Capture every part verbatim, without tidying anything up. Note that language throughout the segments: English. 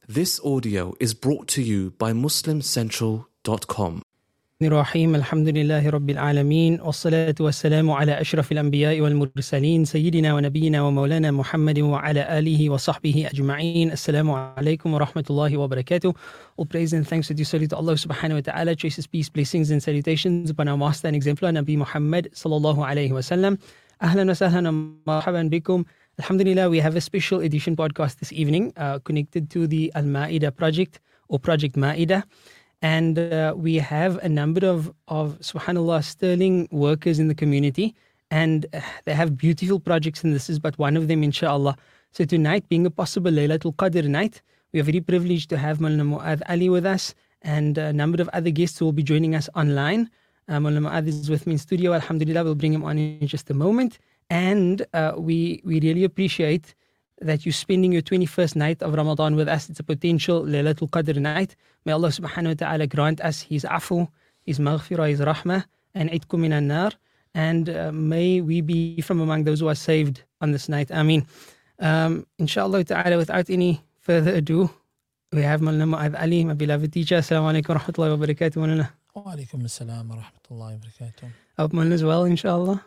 This audio is brought to you by muslim central dot com. الرحيم الحمد لله رب العالمين والصلاة والسلام على أشرف الأنبياء والمرسلين سيدنا ونبينا ومولانا محمد وعلى آله وصحبه أجمعين. Assalamu alaikum wa rahmatullahi wa barakatuh. All praise and thanks with you solely to Allah subhanahu wa ta'ala. Choices, peace, blessings and salutations upon our master and exemplar Nabi Muhammad sallallahu alayhi wa sallam. Ahlan wa sahlan wa marhaban bikum. Alhamdulillah, we have a special edition podcast this evening uh, connected to the Al-Ma'idah project or Project Ma'idah. And uh, we have a number of, of, subhanAllah, sterling workers in the community. And uh, they have beautiful projects, and this is but one of them, inshallah. So tonight, being a possible Laylatul Qadr night, we are very privileged to have Maulana Mu'adh Ali with us and a number of other guests who will be joining us online. Uh, Maulana Mu'adh is with me in studio. Alhamdulillah, we'll bring him on in just a moment. And uh, we, we really appreciate that you're spending your twenty-first night of Ramadan with us. It's a potential Laylatul Qadr night. May Allah subhanahu wa ta'ala grant us His afu, His maghfirah, His rahmah, and itkum minan nar. And uh, may we be from among those who are saved on this night. Ameen. Um, inshallah ta'ala, without any further ado, we have Maulana Mu'adh Ali, my beloved teacher. Assalamu alaikum wa rahmatullahi wa barakatuh. Maulana. Wa alaikum assalam wa rahmatullahi wa barakatuh. Hope Maulana is well, inshallah.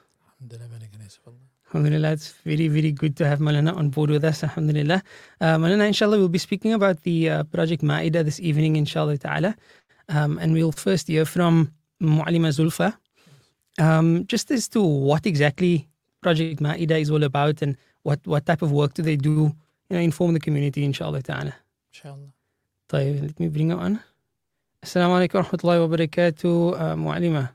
Alhamdulillah, it's very, very good to have Maulana on board with us. Alhamdulillah. Uh, Maulana, inshallah, we'll be speaking about the uh, Project Ma'idah this evening, inshallah ta'ala. Um, and we'll first hear from Mu'allima Zulfa. Um, just as to what exactly Project Ma'idah is all about and what, what type of work do they do, you know, inform the community, inshallah ta'ala. Inshallah. طيب, let me bring her on. Assalamu alaikum wa rahmatullahi wa barakatuh, uh, Mu'allima.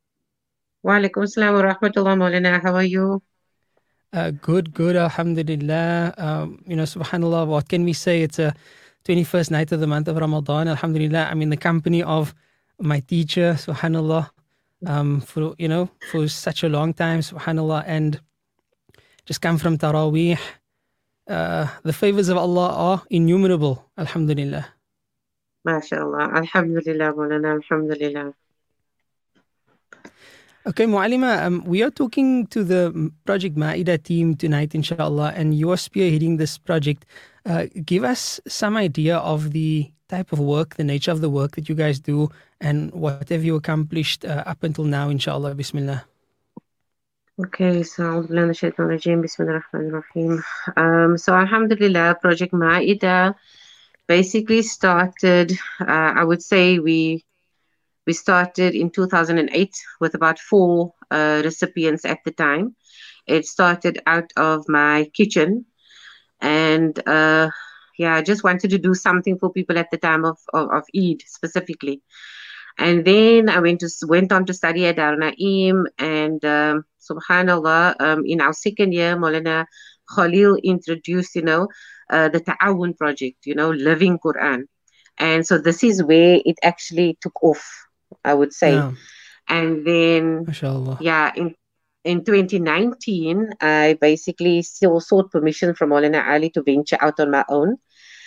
Wa alaikum assalam wa rahmatullah, Maulana. How are you? Uh, good, good, alhamdulillah. Um, you know, subhanallah, what can we say? It's a twenty-first night of the month of Ramadan, alhamdulillah. I'm in the company of my teacher, subhanallah, um, for, you know, for such a long time, subhanallah, and just come from Taraweeh. Uh, the favors of Allah are innumerable, alhamdulillah. MashaAllah, alhamdulillah, Maulana, alhamdulillah. Okay, Mu'allima, um, we are talking to the Project Ma'idah team tonight, inshallah, and you are spearheading this project. Uh, give us some idea of the type of work, the nature of the work that you guys do, and what have you accomplished uh, up until now, inshallah. Bismillah. Okay, so A'udhu billahi minash shaitanir rajeem. Bismillahir rahmanir rahim. Um, so Alhamdulillah, Project Ma'idah basically started, uh, I would say we We started in two thousand eight with about four uh, recipients at the time. It started out of my kitchen. And uh, yeah, I just wanted to do something for people at the time of, of, of Eid specifically. And then I went to went on to study at Darul Naim. And um, subhanAllah, um, in our second year, Maulana Khalil introduced, you know, uh, the Ta'awun project, you know, Living Quran. And so this is where it actually took off, I would say. Yeah. And then, Mashallah. yeah, in in twenty nineteen, I basically still sought permission from Maulana Ali to venture out on my own.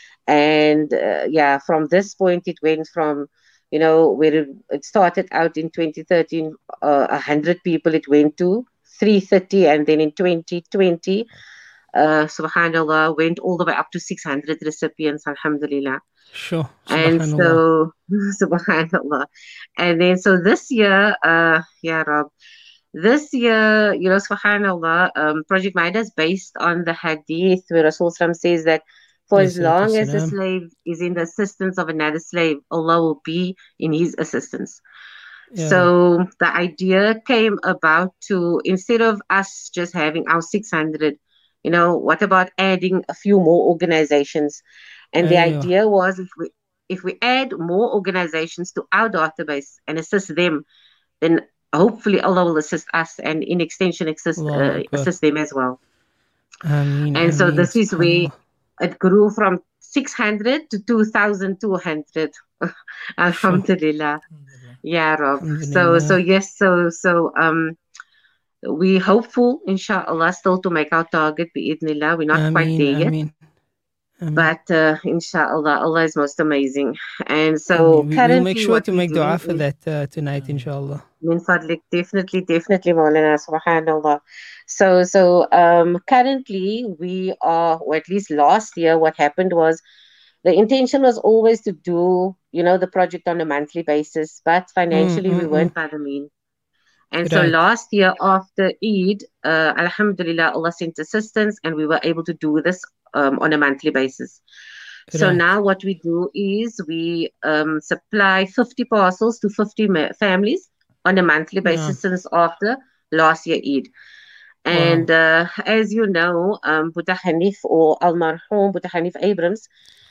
And uh, yeah, from this point, it went from, you know, where it, it started out in twenty thirteen, uh, one hundred people, it went to three hundred thirty. And then in twenty twenty, uh, subhanAllah, went all the way up to six hundred recipients, alhamdulillah. Sure. And so, subhanAllah. And then, so this year, uh, Ya Rab, this year, you know, subhanAllah, um, Project Ma'idah is based on the hadith where Rasul says that for Yes, as long as a salam. slave is in the assistance of another slave, Allah will be in his assistance. Yeah. So the idea came about to, instead of us just having our six hundred, you know, what about adding a few more organizations? And the Aywa. idea was if we if we add more organizations to our database and assist them, then hopefully Allah will assist us and in extension assist, Allahu uh, Akbar. assist them as well. Ameen, And so ameen, this is where subhanallah. it grew from six hundred to two thousand two hundred. Alhamdulillah. Ya Rab. So, so Alhamdulillah. yes, so, so, um, we hopeful, inshallah, still to make our target, bi'idhnillah. We're not quite Ameen, there yet. ameen. Ameen. But uh, inshallah, Allah is most amazing. And so Ameen. We, currently we'll make sure what to we're make dua doing for is, that uh, tonight, inshallah. min fadlik, definitely, definitely, Maulana, subhanallah. So, so um, currently we are, or at least last year, what happened was The intention was always to do, you know, the project on a monthly basis, but Mm, financially we mm, mm. weren't by the mean. And so Right. last year after Eid, uh, Alhamdulillah, Allah sent assistance and we were able to do this um, on a monthly basis. So Right. now what we do is we um, supply fifty parcels to fifty ma- families on a monthly Yeah. basis since after last year Eid. Wow. And uh, as you know, um, Buddha Hanif or Al Marhum Buddha Hanif Abrams,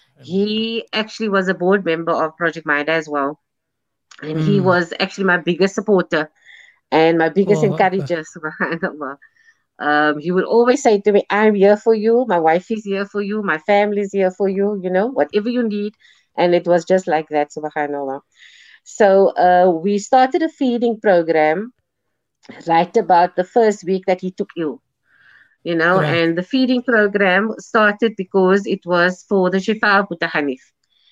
he actually was a board member of Project Maida as well. And he Mm. was actually my biggest supporter and my biggest Allahu Akbar. encourager, subhanAllah. Um, he would always say to me, I'm here for you. My wife is here for you. My family is here for you, you know, whatever you need. And it was just like that, subhanAllah. So uh, we started a feeding program right about the first week that he took ill, you know, Right. and the feeding program started because it was for the Shifa of Buddha Hanif.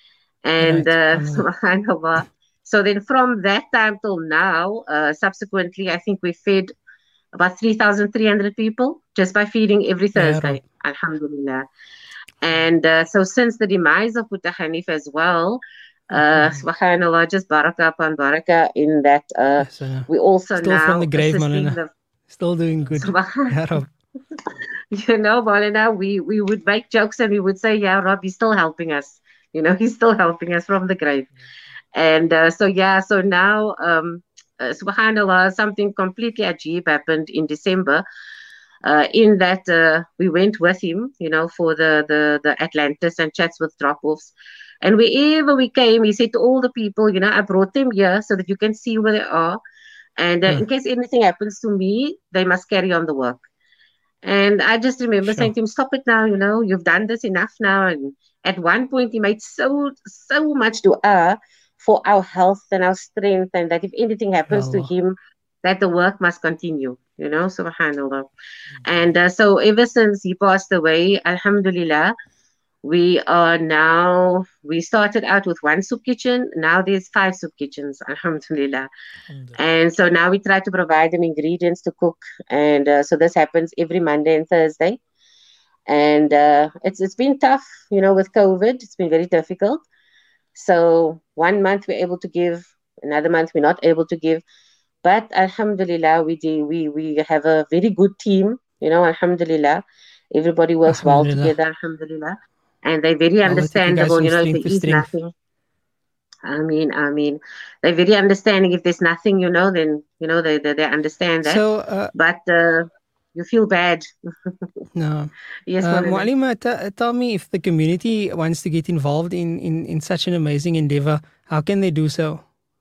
And Right. uh, SubhanAllah. subhanAllah. So then from that time till now, uh, subsequently, I think we fed about three thousand three hundred people just by feeding every Ya Rab. Thursday, alhamdulillah. And uh, so since the demise of Buddha Hanif as well, uh, Mhm. subhanallah, just barakah upon barakah in that uh, Yes, I know. we also Still from the now grave, assisting Maulana. the Still doing good. subhan, Ya Rab. you know, Maulana, we, we would make jokes and we would say, yeah, Rob, he's still helping us. You know, he's still helping us from the grave. And uh, so, yeah, so now, um, uh, subhanallah, something completely ajib happened in December. Uh, in that uh, we went with him, you know, for the, the, the Atlantis and Chatsworth drop-offs. And wherever we came, he said to all the people, you know, I brought them here so that you can see where they are. And uh, Huh. in case anything happens to me, they must carry on the work. And I just remember saying Sure. to him, stop it now, you know, you've done this enough now. And at one point, he made so, so much dua for our health and our strength, and that if anything Ya happens to Allah. him, that the work must continue, you know, subhanAllah. And uh, so ever since he passed away, alhamdulillah, we are now, we started out with one soup kitchen. Now there's five soup kitchens, alhamdulillah. Alhamdulillah. And so now we try to provide them ingredients to cook. And uh, so this happens every Monday and Thursday. And uh, it's it's been tough, you know, with COVID. It's been very difficult. So one month we're able to give, another month we're not able to give. But alhamdulillah, we do, we we have a very good team, you know, alhamdulillah. Everybody works well Alhamdulillah. together, alhamdulillah. And they're very May Allah take you guys understandable, from you know, if there strength to is strength. nothing. I mean, I mean, they're very understanding. If there's nothing, you know, then you know they they, they understand that. So, uh, But uh, you feel bad. no. Yes, Uh, Molana. Mualima, t- tell me if the community wants to get involved in, in, in such an amazing endeavor, how can they do so?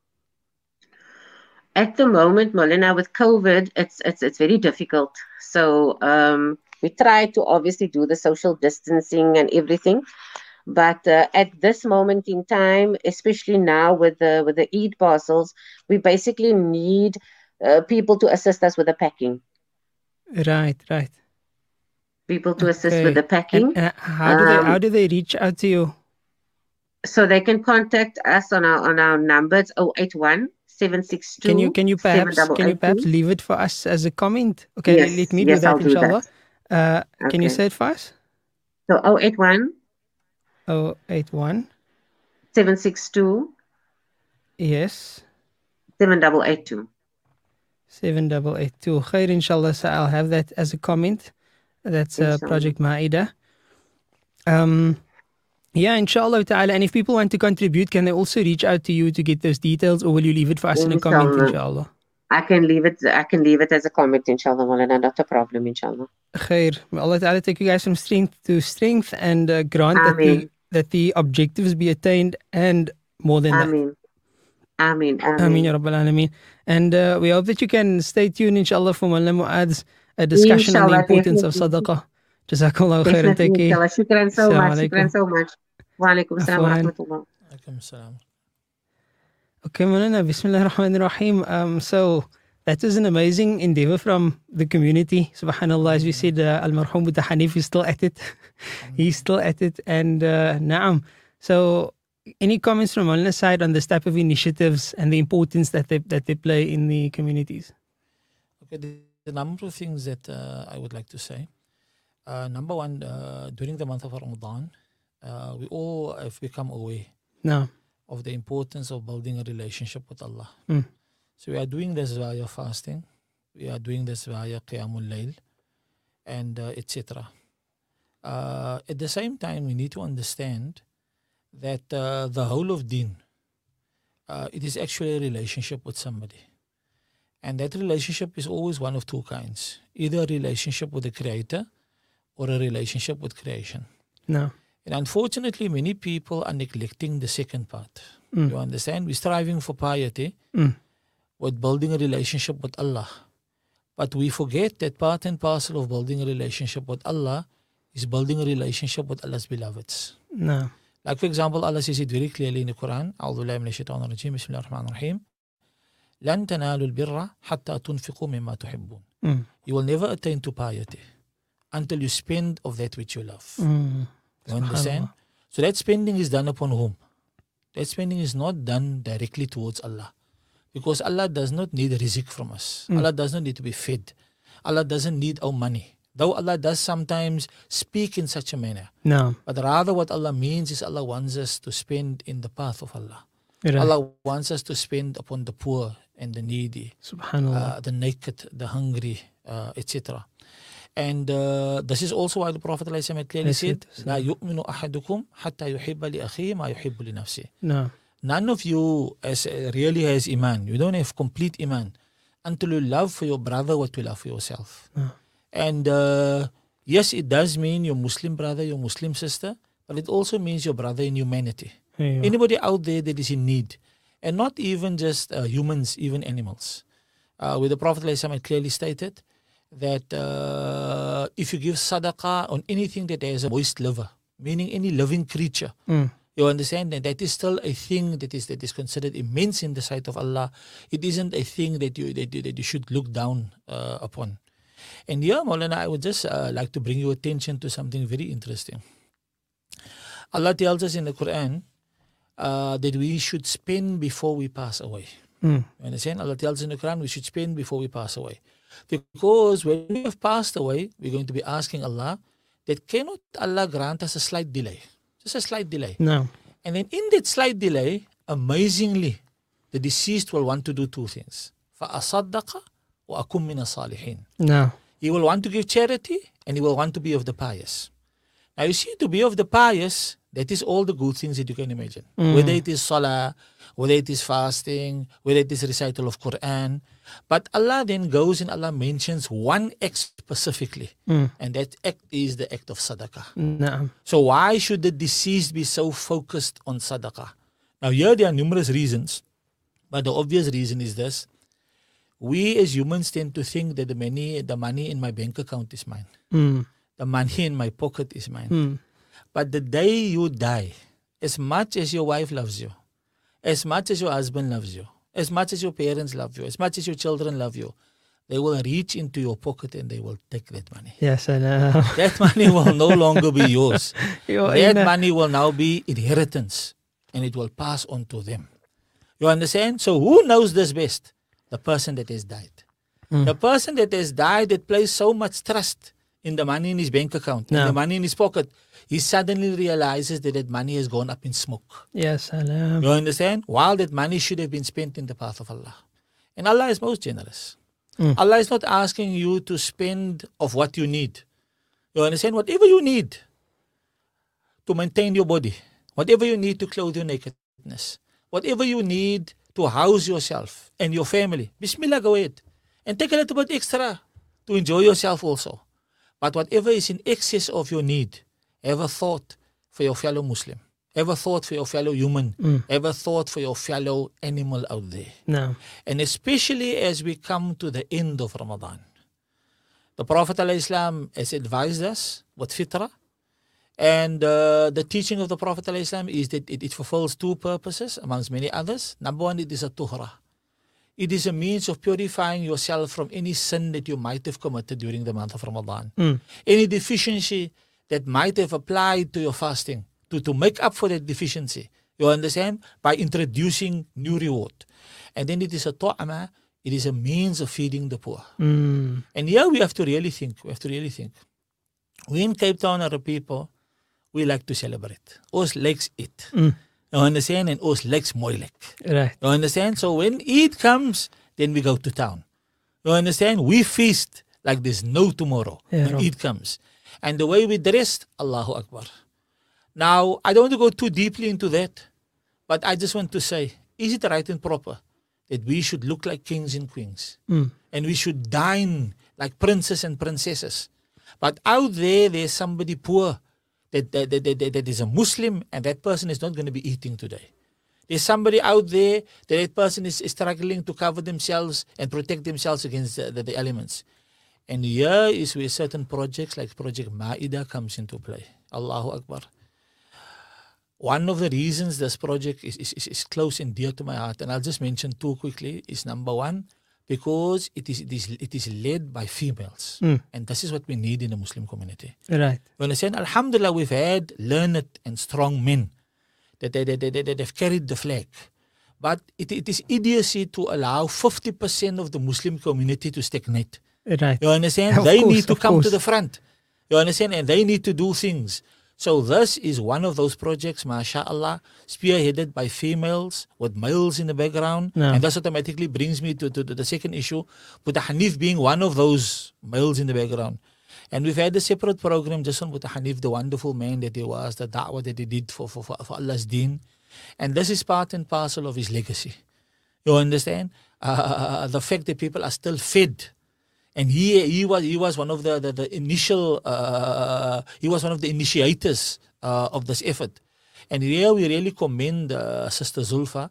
At the moment, Molana, with COVID, it's it's it's very difficult. So um, we try to obviously do the social distancing and everything. But uh, at this moment in time, especially now with the with the Eid parcels, we basically need uh, people to assist us with the packing. Right, right. People to assist with Okay. the And packing. uh, how do they how Um, do they reach out to you? so they can contact us on our on our number. It's oh eight one, seven six Can you two, can you seven perhaps eight can you eight perhaps two. leave it for us as a comment? Okay, let, let Yes, me do yes, that, I'll do that. inshallah. Uh, can you Okay. say it for us? So oh eight one, Oh eight one. seven six two, Yes. seven eight eight two. seven eight eight two. Khair, inshallah. So I'll have that as a comment. That's uh, Inshallah. Project Maida. Um, yeah, inshallah ta'ala. And if people want to contribute, can they also reach out to you to get those details, or will you leave it for us in a comment, Inshallah. inshallah? I can leave it I can leave it as a comment, inshallah, Maulana, not a problem, inshallah. Khair. May Allah ta'ala take you guys from strength to strength and uh, grant that the, Ameen. that the objectives be attained and more than that. Ameen. Ameen. Ameen Ameen. ya Rabbal Alameen. And uh, we hope that you can stay tuned, inshallah, for Mullah Mu'ad's a discussion on the Inshallah, importance of definitely. sadaqah. Jazakallah khair and take Definitely, care. inshallah. Shukran so Assalamu much. Shukran alaikum. so much. Wa alaikum assalam wa Afwan. rahmatullah. Alaikum salam. Okay, Mulana, Bismillah ar-Rahman ar-Rahim. Um, so that was an amazing endeavor from the community. Subhanallah, as we said, uh, Al-Marhum Buddha Hanif is still at it. He's still at it. And uh, na'am. So any comments from Mulana's side on this type of initiatives and the importance that they, that they play in the communities? Okay, the, the number of things that uh, I would like to say. Uh, number one, uh, during the month of Ramadan, uh, we all have become aware No. of the importance of building a relationship with Allah. Mm. So we are doing this via fasting, we are doing this via Qiyamul Layl, and uh, et cetera. Uh, at the same time, we need to understand that uh, the whole of Deen, uh, it is actually a relationship with somebody. And that relationship is always one of two kinds. Either a relationship with the Creator or a relationship with creation. No. And unfortunately, many people are neglecting the second part. Mm. You understand? We're striving for piety, Mm. with building a relationship with Allah. But we forget that part and parcel of building a relationship with Allah is building a relationship with Allah's beloveds. No. Like for example, Allah says it very clearly in the Quran, أعوذ بالله من الشيطان الرجيم بسم الله الرحمن الرحيم لن تنالوا البر حتى تنفقوا مما تحبون. Mm. You will never attain to piety until you spend of that which you love. Mm. You understand? So that spending is done upon whom? That spending is not done directly towards Allah. Because Allah does not need rizq from us. Mm. Allah does not need to be fed. Allah doesn't need our money. Though Allah does sometimes speak in such a manner. No. But rather what Allah means is Allah wants us to spend in the path of Allah. Right. Allah wants us to spend upon the poor and the needy, Subhanallah. uh, the naked, the hungry, uh, et cetera. And uh, this is also why the Prophet ﷺ clearly said, لا يؤمن أحدكم حتى يحب لأخيه ما يحب لنفسه. No. None of you as, uh, really has iman. You don't have complete iman until you love for your brother what you love for yourself. No. And uh, yes, it does mean your Muslim brother, your Muslim sister, but it also means your brother in humanity. There you are. Anybody out there that is in need. And not even just uh, humans, even animals. Uh, where the Prophet ﷺ clearly stated that uh, if you give sadaqah on anything that has a moist liver, meaning any living creature, Mm. you understand that that is still a thing that is that is considered immense in the sight of Allah. It isn't a thing that you that you, that you should look down uh, upon. And here, Maulana, I would just uh, like to bring your attention to something very interesting. Allah tells us in the Quran uh, that we should spend before we pass away. Mm. You understand? Allah tells us in the Quran we should spend before we pass away. Because when we have passed away, we're going to be asking Allah that cannot Allah grant us a slight delay? Just a slight delay. No. And then in that slight delay, amazingly, the deceased will want to do two things. فَأَصَدَّقَ وَأَكُمْ مِنَ الصَّالِحِينَ. No. He will want to give charity and he will want to be of the pious. Now you see, to be of the pious, that is all the good things that you can imagine. Mm. Whether it is salah, whether it is fasting, whether it is recital of Quran. But Allah then goes and Allah mentions one act specifically. Mm. And that act is the act of sadaqah. No. So why should the deceased be so focused on sadaqah? Now here there are numerous reasons. But the obvious reason is this. We as humans tend to think that the money, the money in my bank account is mine. Mm. The money in my pocket is mine. Mm. But the day you die, as much as your wife loves you, as much as your husband loves you, as much as your parents love you, as much as your children love you, they will reach into your pocket and they will take that money. Yes, salam. That money will no longer be yours. You're That in a- money will now be inheritance and it will pass on to them. You understand? So who knows this best? The person that has died. Mm. The person that has died that places so much trust in the money in his bank account, in No. the money in his pocket, he suddenly realizes that that money has gone up in smoke. Yes, salam. You understand? While that money should have been spent in the path of Allah. And Allah is most generous. Mm. Allah is not asking you to spend of what you need. You understand? Whatever you need to maintain your body, whatever you need to clothe your nakedness, whatever you need to house yourself and your family, Bismillah, go ahead. And take a little bit extra to enjoy yourself also. But whatever is in excess of your need, ever thought for your fellow Muslim, ever thought for your fellow human, Mm. ever thought for your fellow animal out there. No. And especially as we come to the end of Ramadan. The Prophet ﷺ has advised us with fitrah. And uh, the teaching of the Prophet ﷺ is that it, it fulfills two purposes amongst many others. Number one, it is a tuhra. It is a means of purifying yourself from any sin that you might have committed during the month of Ramadan. Mm. Any deficiency that might have applied to your fasting, to, to make up for that deficiency. You understand? By introducing new reward. And then it is a ta'ama, it is a means of feeding the poor. Mm. And here we have to really think, we have to really think. We in Cape Town are a people, we like to celebrate. Ons likes it. Mm. You understand? And ons likes moeilijk. Right. You understand? So when Eid comes, then we go to town. You understand? We feast like there's no tomorrow Yeah, when Rob. Eid comes. And the way we dressed, Allahu Akbar. Now, I don't want to go too deeply into that, but I just want to say, is it right and proper that we should look like kings and queens? Mm. And we should dine like princes and princesses? But out there, there's somebody poor that, that, that, that, that is a Muslim, and that person is not going to be eating today. There's somebody out there that that person is, is struggling to cover themselves and protect themselves against the, the, the elements. And here is where certain projects like Project Ma'idah comes into play. Allahu Akbar. One of the reasons this project is, is, is close and dear to my heart, and I'll just mention two quickly, is number one, because it is, it is, it is led by females. Mm. And this is what we need in the Muslim community. Right. You understand? Alhamdulillah, we've had learned and strong men that they, they, they, they, they've carried the flag. But it, it is idiocy to allow fifty percent of the Muslim community to stagnate. Right. You understand? Of They course, need to of come course. to the front. You understand? And they need to do things. So this is one of those projects, mashallah, spearheaded by females with males in the background. No. And this automatically brings me to, to, to the second issue, Buta Hanif being one of those males in the background. And we've had a separate program just on Buta Hanif, the wonderful man that he was, the da'wah that he did for, for, for, for Allah's deen. And this is part and parcel of his legacy. You understand? Uh, the fact that people are still fed. And he he was he was one of the the, the initial uh, he was one of the initiators uh, of this effort, and here we really commend uh, Sister Zulfa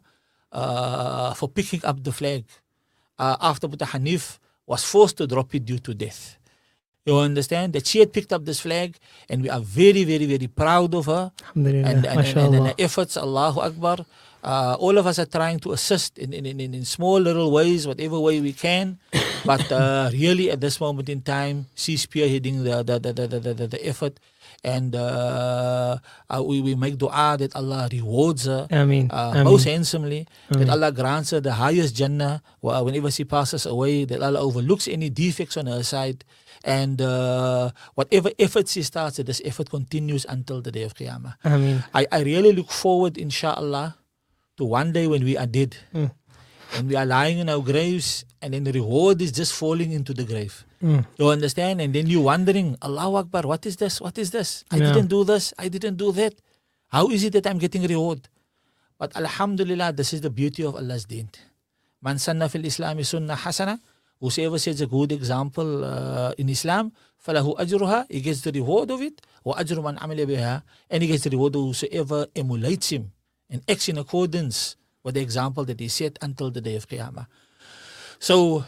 uh, for picking up the flag uh, after Buta Hanif was forced to drop it due to death. You understand that she had picked up this flag, and we are very very very proud of her Alhamdulillah. and, and, and, and MashaAllah. her efforts. Allahu Akbar. Uh, all of us are trying to assist in, in, in, in small little ways, whatever way we can. But uh, really, at this moment in time, she's spearheading the the the the, the, the, the effort, and uh, uh, we we make du'a that Allah rewards her Ameen. uh, Ameen. most handsomely. That Ameen. Allah grants her the highest Jannah wh- whenever she passes away. That Allah overlooks any defects on her side, and uh, whatever effort she starts, that this effort continues until the day of Qiyamah. Ameen. I, I really look forward, inshaAllah, to one day when we are dead Mm. and we are lying in our graves, and then the reward is just falling into the grave. Mm. You understand? And then you're wondering, Allahu Akbar, what is this? What is this? I Yeah. didn't do this. I didn't do that. How is it that I'm getting reward? But Alhamdulillah, this is the beauty of Allah's deen. Man sanna fil Islami sunnah hasana. Whosoever sets a good example uh, in Islam, falahu ajruha, he gets the reward of it. Wa ajru man amila biha, and he gets the reward of whosoever emulates him and acts in accordance with the example that he set until the day of Qiyamah. So,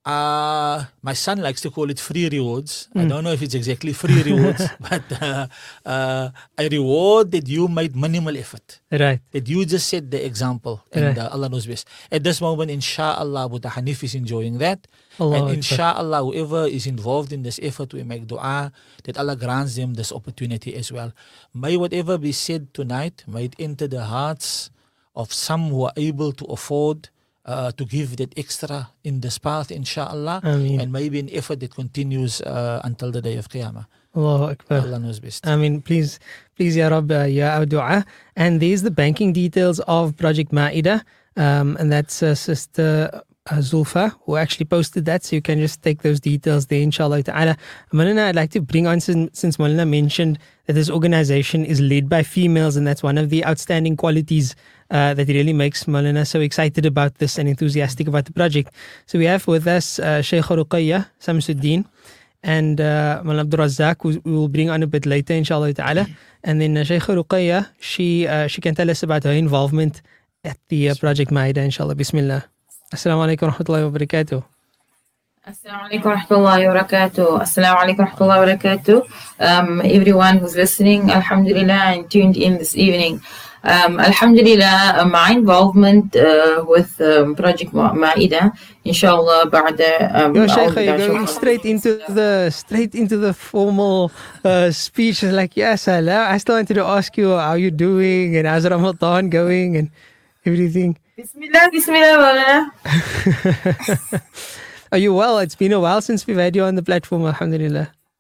uh, my son likes to call it free rewards. I don't know if it's exactly free rewards, but uh, uh, a reward that you made minimal effort. Right. That you just set the example, and Right. uh, Allah knows best. At this moment, inshallah, Buta Hanif is enjoying that. Allahu And Akbar. inshallah, whoever is involved in this effort, we make dua that Allah grants them this opportunity as well. May whatever be said tonight, may it enter the hearts of some who are able to afford uh, to give that extra in this path, inshallah. Ameen. And maybe an effort that continues uh, until the day of Qiyamah. Allahu Akbar. Allah knows best. I mean, please, please, Ya Rab, uh, Ya our dua. And there's the banking details of Project Ma'idah. Um, and that's uh, Sister uh, Zulfa who actually posted that. So you can just take those details there, inshallah ta'ala. Maulana, I'd like to bring on, since, since Maulana mentioned that this organization is led by females, and that's one of the outstanding qualities uh, that really makes Maulana so excited about this and enthusiastic about the project. So we have with us uh, Shaykh Ruqayya Samsuddin and uh, Maulana Abdul Razzaq, who we will bring on a bit later, inshallah ta'ala. And then uh, Shaykh Ruqayya, she, uh, she can tell us about her involvement at the uh, Project Ma'idah, inshallah. Bismillah. Assalamu alaikum wa rahmatullahi wa barakatuh. Assalamu alaikum wa rahmatullahi wa barakatuh. Assalamu alaikum wa rahmatullahi wa barakatuh. Um, everyone who's listening, alhamdulillah, and tuned in this evening. Um, alhamdulillah, uh, my involvement uh, with um, Project Ma- Ma'idah, inshallah, بعد um, Yo, Shaykh, أعوذ you're بالله going شكراً. straight into the straight into the formal uh, speech. It's like, yes, Allah, I still wanted to ask you how you doing and how's Ramadan going and everything. Bismillah, Bismillah, Maulana. Are you well? It's been a while since we've had you on the platform, alhamdulillah.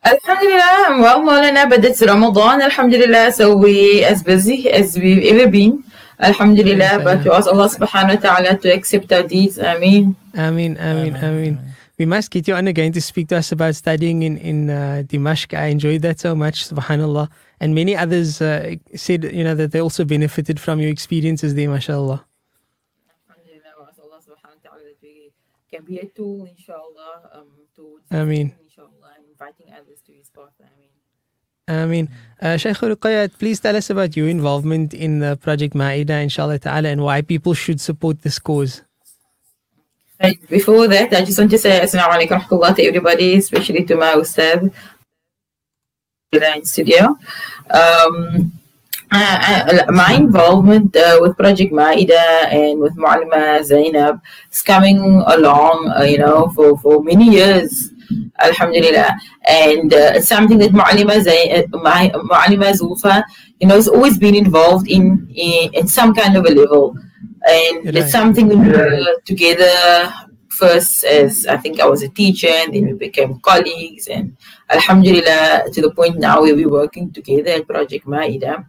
Alhamdulillah, well, Maulana, but it's Ramadan, Alhamdulillah, so we as busy as we've ever been. Alhamdulillah, but we ask Allah subhanahu wa ta'ala to accept our deeds. Ameen. Ameen, Ameen, Ameen. We must get you on again to speak to us about studying in, in uh, Dimashq. I enjoyed that so much, subhanAllah. And many others uh, said, you know, that they also benefited from your experiences there, mashallah. Alhamdulillah, we ask Allah subhanahu wa ta'ala that we can be a tool, inshallah, um, towards Ameen. inshallah, and inviting others to his path. Ameen. I mean, uh, Shaykh Ruqayya, please tell us about your involvement in the Project Ma'idah, inshallah ta'ala, and why people should support this cause. And before that, I just want to say Assalamu alaikum wa rahmatullah to everybody, especially to my Ustad in studio. Um, I, I, my involvement uh, with Project Ma'idah and with Mu'allima Zainab is coming along, uh, you know, for, for many years. Alhamdulillah, and uh, it's something that Mu'allima Zain, my Mu'allima Zulfa, you know, has always been involved in, in in some kind of a level, and right. It's something we were together first as I think I was a teacher, and then we became colleagues, and Alhamdulillah to the point now where we're working together at Project Ma'idah.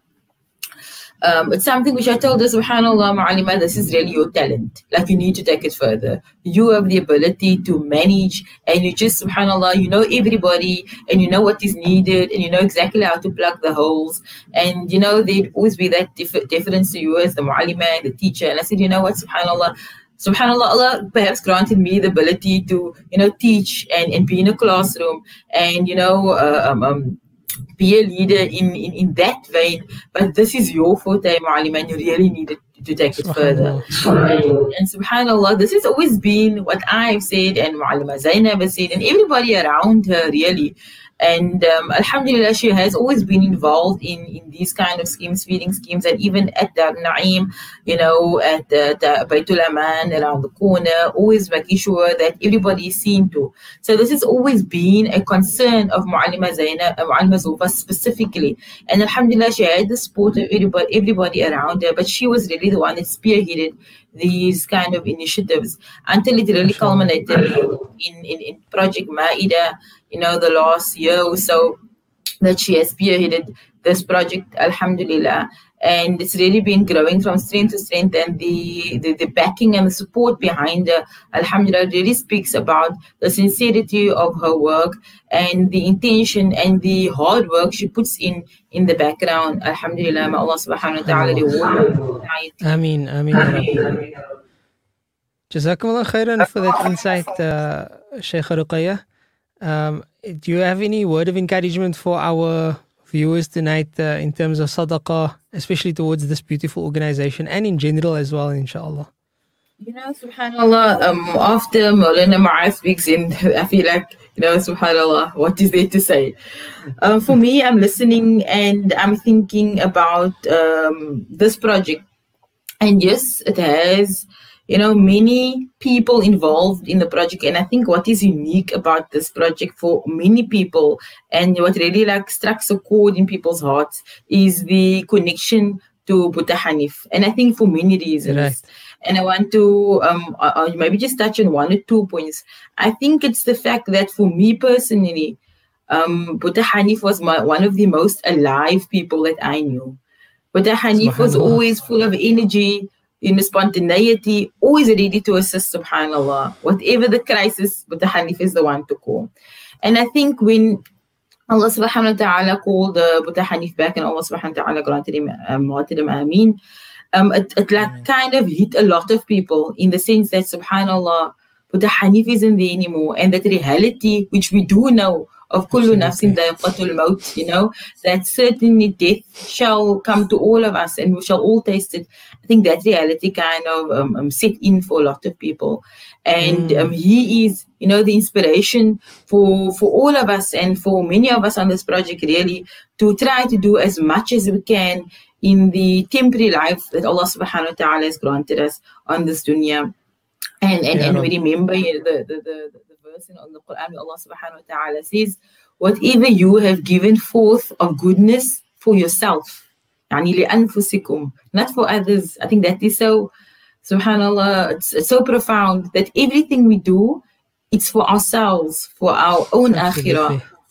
Um, it's something which I told her, subhanAllah, Ma'alima, this is really your talent. Like, you need to take it further. You have the ability to manage, and you just, subhanAllah, you know everybody, and you know what is needed, and you know exactly how to plug the holes. And, you know, there'd always be that dif- difference to you as the Ma'alima and the teacher. And I said, you know what, subhanAllah, subhanAllah, Allah perhaps granted me the ability to, you know, teach and, and be in a classroom and, you know, uh, um, um, be a leader in, in, in that vein, but this is your forte, Mu'allim, and you really need it to take it further. And, and subhanAllah, this has always been what I've said, and Mu'allima Zainab has said, and everybody around her, really. And um, Alhamdulillah, she has always been involved in, in these kind of schemes, feeding schemes, and even at Dar Naim, you know, at the, the Baytul Aman around the corner, always making sure that everybody is seen to. So this has always been a concern of Mu'allima Zainab, uh, Mu'allima Zulfa specifically. And Alhamdulillah, she had the support of everybody, everybody around her, but she was really the one that spearheaded these kind of initiatives until it really culminated in, in, in Project Ma'idah, you know, the last year or so that she has spearheaded this project, Alhamdulillah. And it's really been growing from strength to strength, and the, the, the backing and the support behind her, Alhamdulillah, really speaks about the sincerity of her work and the intention and the hard work she puts in in the background. Alhamdulillah, may Allah subhanahu wa ta'ala reward her. Ameen, Ameen. Jazakumullah khairan for that insight, uh, Shaykh Ruqayya. Um, do you have any word of encouragement for our viewers tonight uh, in terms of sadaqah, especially towards this beautiful organization and in general as well, inshallah? You know, subhanAllah, um, after Maulana Ma'az speaks in, I feel like, you know, subhanAllah, what is there to say? Um, for me, I'm listening and I'm thinking about um, this project. And yes, it has, you know, many people involved in the project. And I think what is unique about this project for many people and what really like strikes a chord in people's hearts is the connection to Buddha Hanif. And I think for many reasons. Right. And I want to um, uh, maybe just touch on one or two points. I think it's the fact that for me personally, um, Buddha Hanif was my, one of the most alive people that I knew. Buddha Hanif was always full of energy, in spontaneity, always ready to assist, subhanAllah. Whatever the crisis, Buddha Hanif is the one to call. And I think when Allah subhanahu wa ta'ala called uh, Buddha Hanif back and Allah subhanahu wa ta'ala granted him um, martyrdom, Ameen, um, it, it like kind of hit a lot of people in the sense that, subhanAllah, Buddha Hanif isn't there anymore. And that reality, which we do know, of kullu nafsin dha'iqatul maut, you know, that certainly death shall come to all of us and we shall all taste it. I think that reality kind of um, um, set in for a lot of people. And mm. um, he is, you know, the inspiration for, for all of us and for many of us on this project, really, to try to do as much as we can in the temporary life that Allah subhanahu wa ta'ala has granted us on this dunya. And, and, yeah, and we remember you know, the, the, the, the verse in the Quran where Allah subhanahu wa ta'ala says, whatever you have given forth of goodness for yourself, يعني لأنفسكم, not for others. I think that is so, subhanAllah, it's, it's so profound that everything we do, it's for ourselves, for our own akhirah,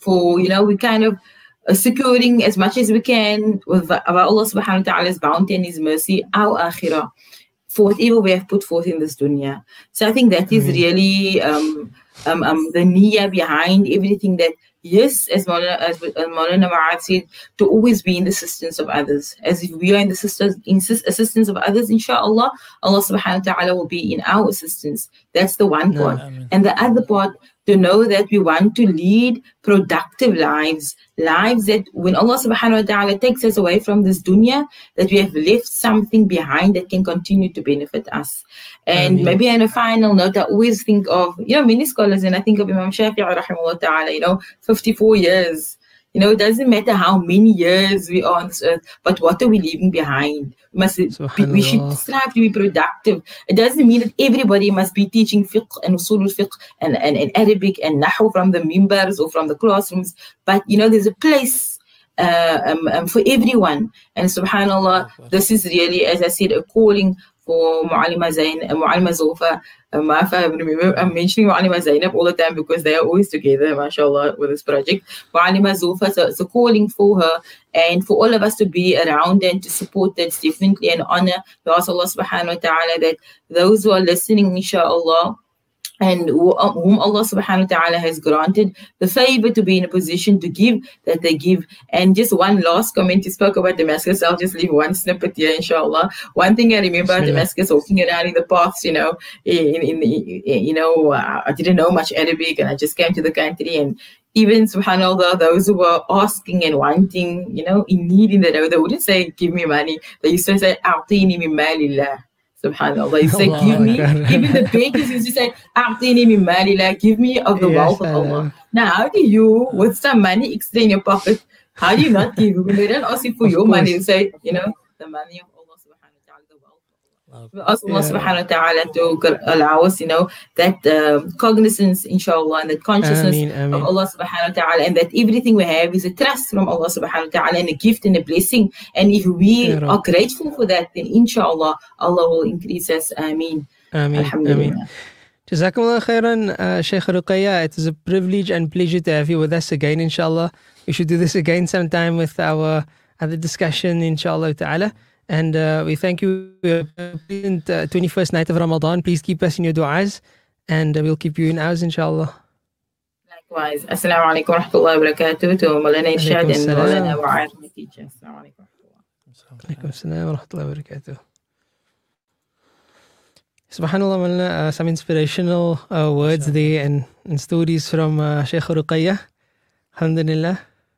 for, you know, we kind of uh, securing as much as we can with Allah subhanahu wa ta'ala's bounty and His mercy, our akhirah, for whatever we have put forth in this dunya. So I think that is really um, um, um, the niyyah behind everything that, yes, as Maulana, as Maulana Ma'ad said, to always be in the assistance of others. As if we are in the assistance, in assistance of others, inshallah, Allah subhanahu wa ta'ala will be in our assistance. That's the one part. Ameen. And the other part, to know that we want to lead productive lives, lives that when Allah subhanahu wa ta'ala takes us away from this dunya, that we have left something behind that can continue to benefit us. And Ameen. maybe on a final note, I always think of, you know, many scholars, and I think of Imam Shafi'i rahimahullah ta'ala, you know, fifty-four years. You know, it doesn't matter how many years we are on this earth, but what are we leaving behind? We must be, we should Subhanallah. strive to be productive. It doesn't mean that everybody must be teaching fiqh and usul al-fiqh and, and, and Arabic and nahu from the mimbars or from the classrooms. But, you know, there's a place uh, um, um, for everyone. And subhanallah, this is really, as I said, a calling for Mu'allima Zain, uh, Mu'allima Zulfa. Um, I remember I'm mentioning Mu'allima Zainab all the time because they are always together, mashallah, with this project. Mu'allima Zulfa, so it's a calling for her and for all of us to be around and to support. That's definitely an honor. We ask Allah subhanahu wa ta'ala that those who are listening, inshallah, and whom Allah subhanahu wa ta'ala has granted the favor to be in a position to give, that they give. And just one last comment, you spoke about Damascus. I'll just leave one snippet here, inshallah. One thing I remember at Damascus, walking around in the paths, you know, in, in the, you know, I didn't know much Arabic and I just came to the country, and even subhanallah, those who were asking and wanting, you know, in need in the road, they wouldn't say, give me money. They used to say, a'tini min malillah. Subhanallah. You say, give me, even the bakers used to say, a'tini min malillah, give me of the Yes, wealth of Allah. Now, how do you, with some money extra in your pocket, how do you not give? When they don't ask you for Of your course. money, you say, you know, the money of Allah subhanahu wa ta'ala, the wealth of Allah. We ask Allah Yeah. subhanahu wa ta'ala to allow us, you know, that um, cognizance, inshallah, and that consciousness Ameen, ameen. of Allah subhanahu wa ta'ala, and that everything we have is a trust from Allah subhanahu wa ta'ala and a gift and a blessing. And if we Ya Rabb. are grateful for that, then inshallah, Allah will increase us. Ameen. Ameen. Alhamdulillah. Ameen. Jazakumullah khairan, uh, Shaykh Ruqayya. It is a privilege and pleasure to have you with us again, inshallah. We should do this again sometime with our other discussion, inshallah ta'ala. And uh, we thank you. Uh, uh, twenty-first night of Ramadan. Please keep us in your du'as, and uh, we'll keep you in ours, inshallah. Likewise. Assalamu alaikum wa rahmatullahi wa barakatuh to Maulana Irshad and Alaikum Maulana salam. Wa'ad, my teacher. Assalamu alaikum. Alaikum assalam wa rahmatullahi wa barakatuh. Subhanallah, Maulana, uh, some inspirational uh, words there and, and stories from uh, Shaykh Ruqayya. Alhamdulillah.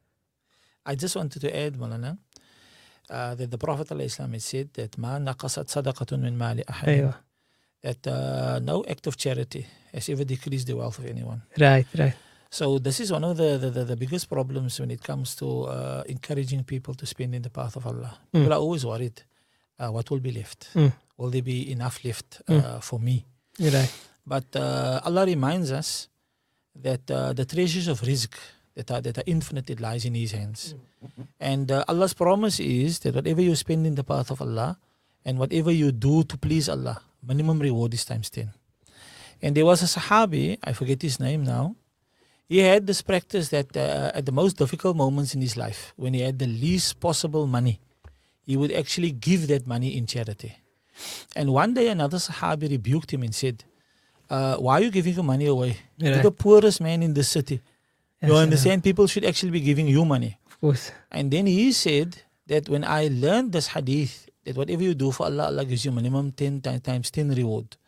I just wanted to add, Malana, uh, that the Prophet ﷺ has said that ma naqasat sadaqatun min mali ahadin, Aywa. that uh, no act of charity has ever decreased the wealth of anyone. Right, right. So this is one of the, the, the, the biggest problems when it comes to uh, encouraging people to spend in the path of Allah. Mm. People are always worried, uh, what will be left? Mm. Will there be enough left uh, Mm. for me? You're right. But uh, Allah reminds us that uh, the treasures of rizq that are, that are infinite, it lies in His hands. And uh, Allah's promise is that whatever you spend in the path of Allah and whatever you do to please Allah, minimum reward is times ten. And there was a Sahabi, I forget his name now, he had this practice that uh, at the most difficult moments in his life, when he had the least possible money, he would actually give that money in charity. And one day another Sahabi rebuked him and said, uh, why are you giving your money away to Right. the poorest man in the city? Yes, You uh, understand? People should actually be giving you money. Of course. And then he said that when I learned this hadith, that whatever you do for Allah, Allah gives you minimum ten ti- times ten reward.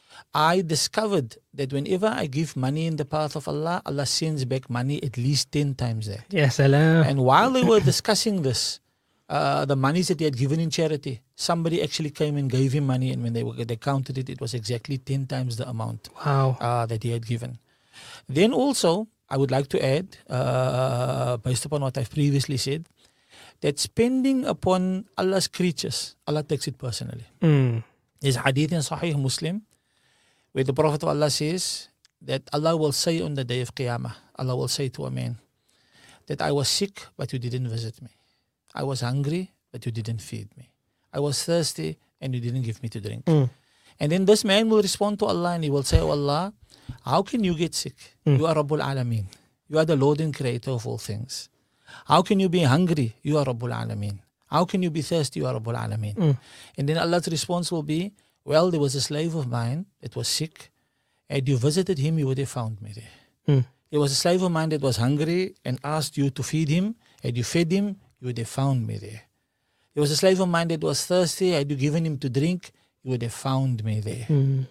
I discovered that whenever I give money in the path of Allah, Allah sends back money at least ten times that. Ya salam. And while they were discussing this, uh, the monies that he had given in charity, somebody actually came and gave him money, and when they were, they counted it, it was exactly ten times the amount Wow. uh, that he had given. Then also, I would like to add, uh, based upon what I've previously said, that spending upon Allah's creatures, Allah takes it personally. Mm. There's a hadith in Sahih Muslim where the Prophet of Allah says that Allah will say on the day of Qiyamah, Allah will say to a man that I was sick but you didn't visit me. I was hungry but you didn't feed me. I was thirsty and you didn't give me to drink. Mm. And then this man will respond to Allah and he will say, oh Allah, how can you get sick? Mm. You are Rabbul Alameen. You are the Lord and Creator of all things. How can you be hungry? You are Rabbul Alameen. How can you be thirsty? You are Rabbul Alameen. Mm. And then Allah's response will be, well, there was a slave of mine that was sick. Had you visited him, you would have found me there. Mm. There was a slave of mine that was hungry and asked you to feed him. Had you fed him, you would have found me there. There was a slave of mine that was thirsty. Had you given him to drink, you would have found me there. Mm.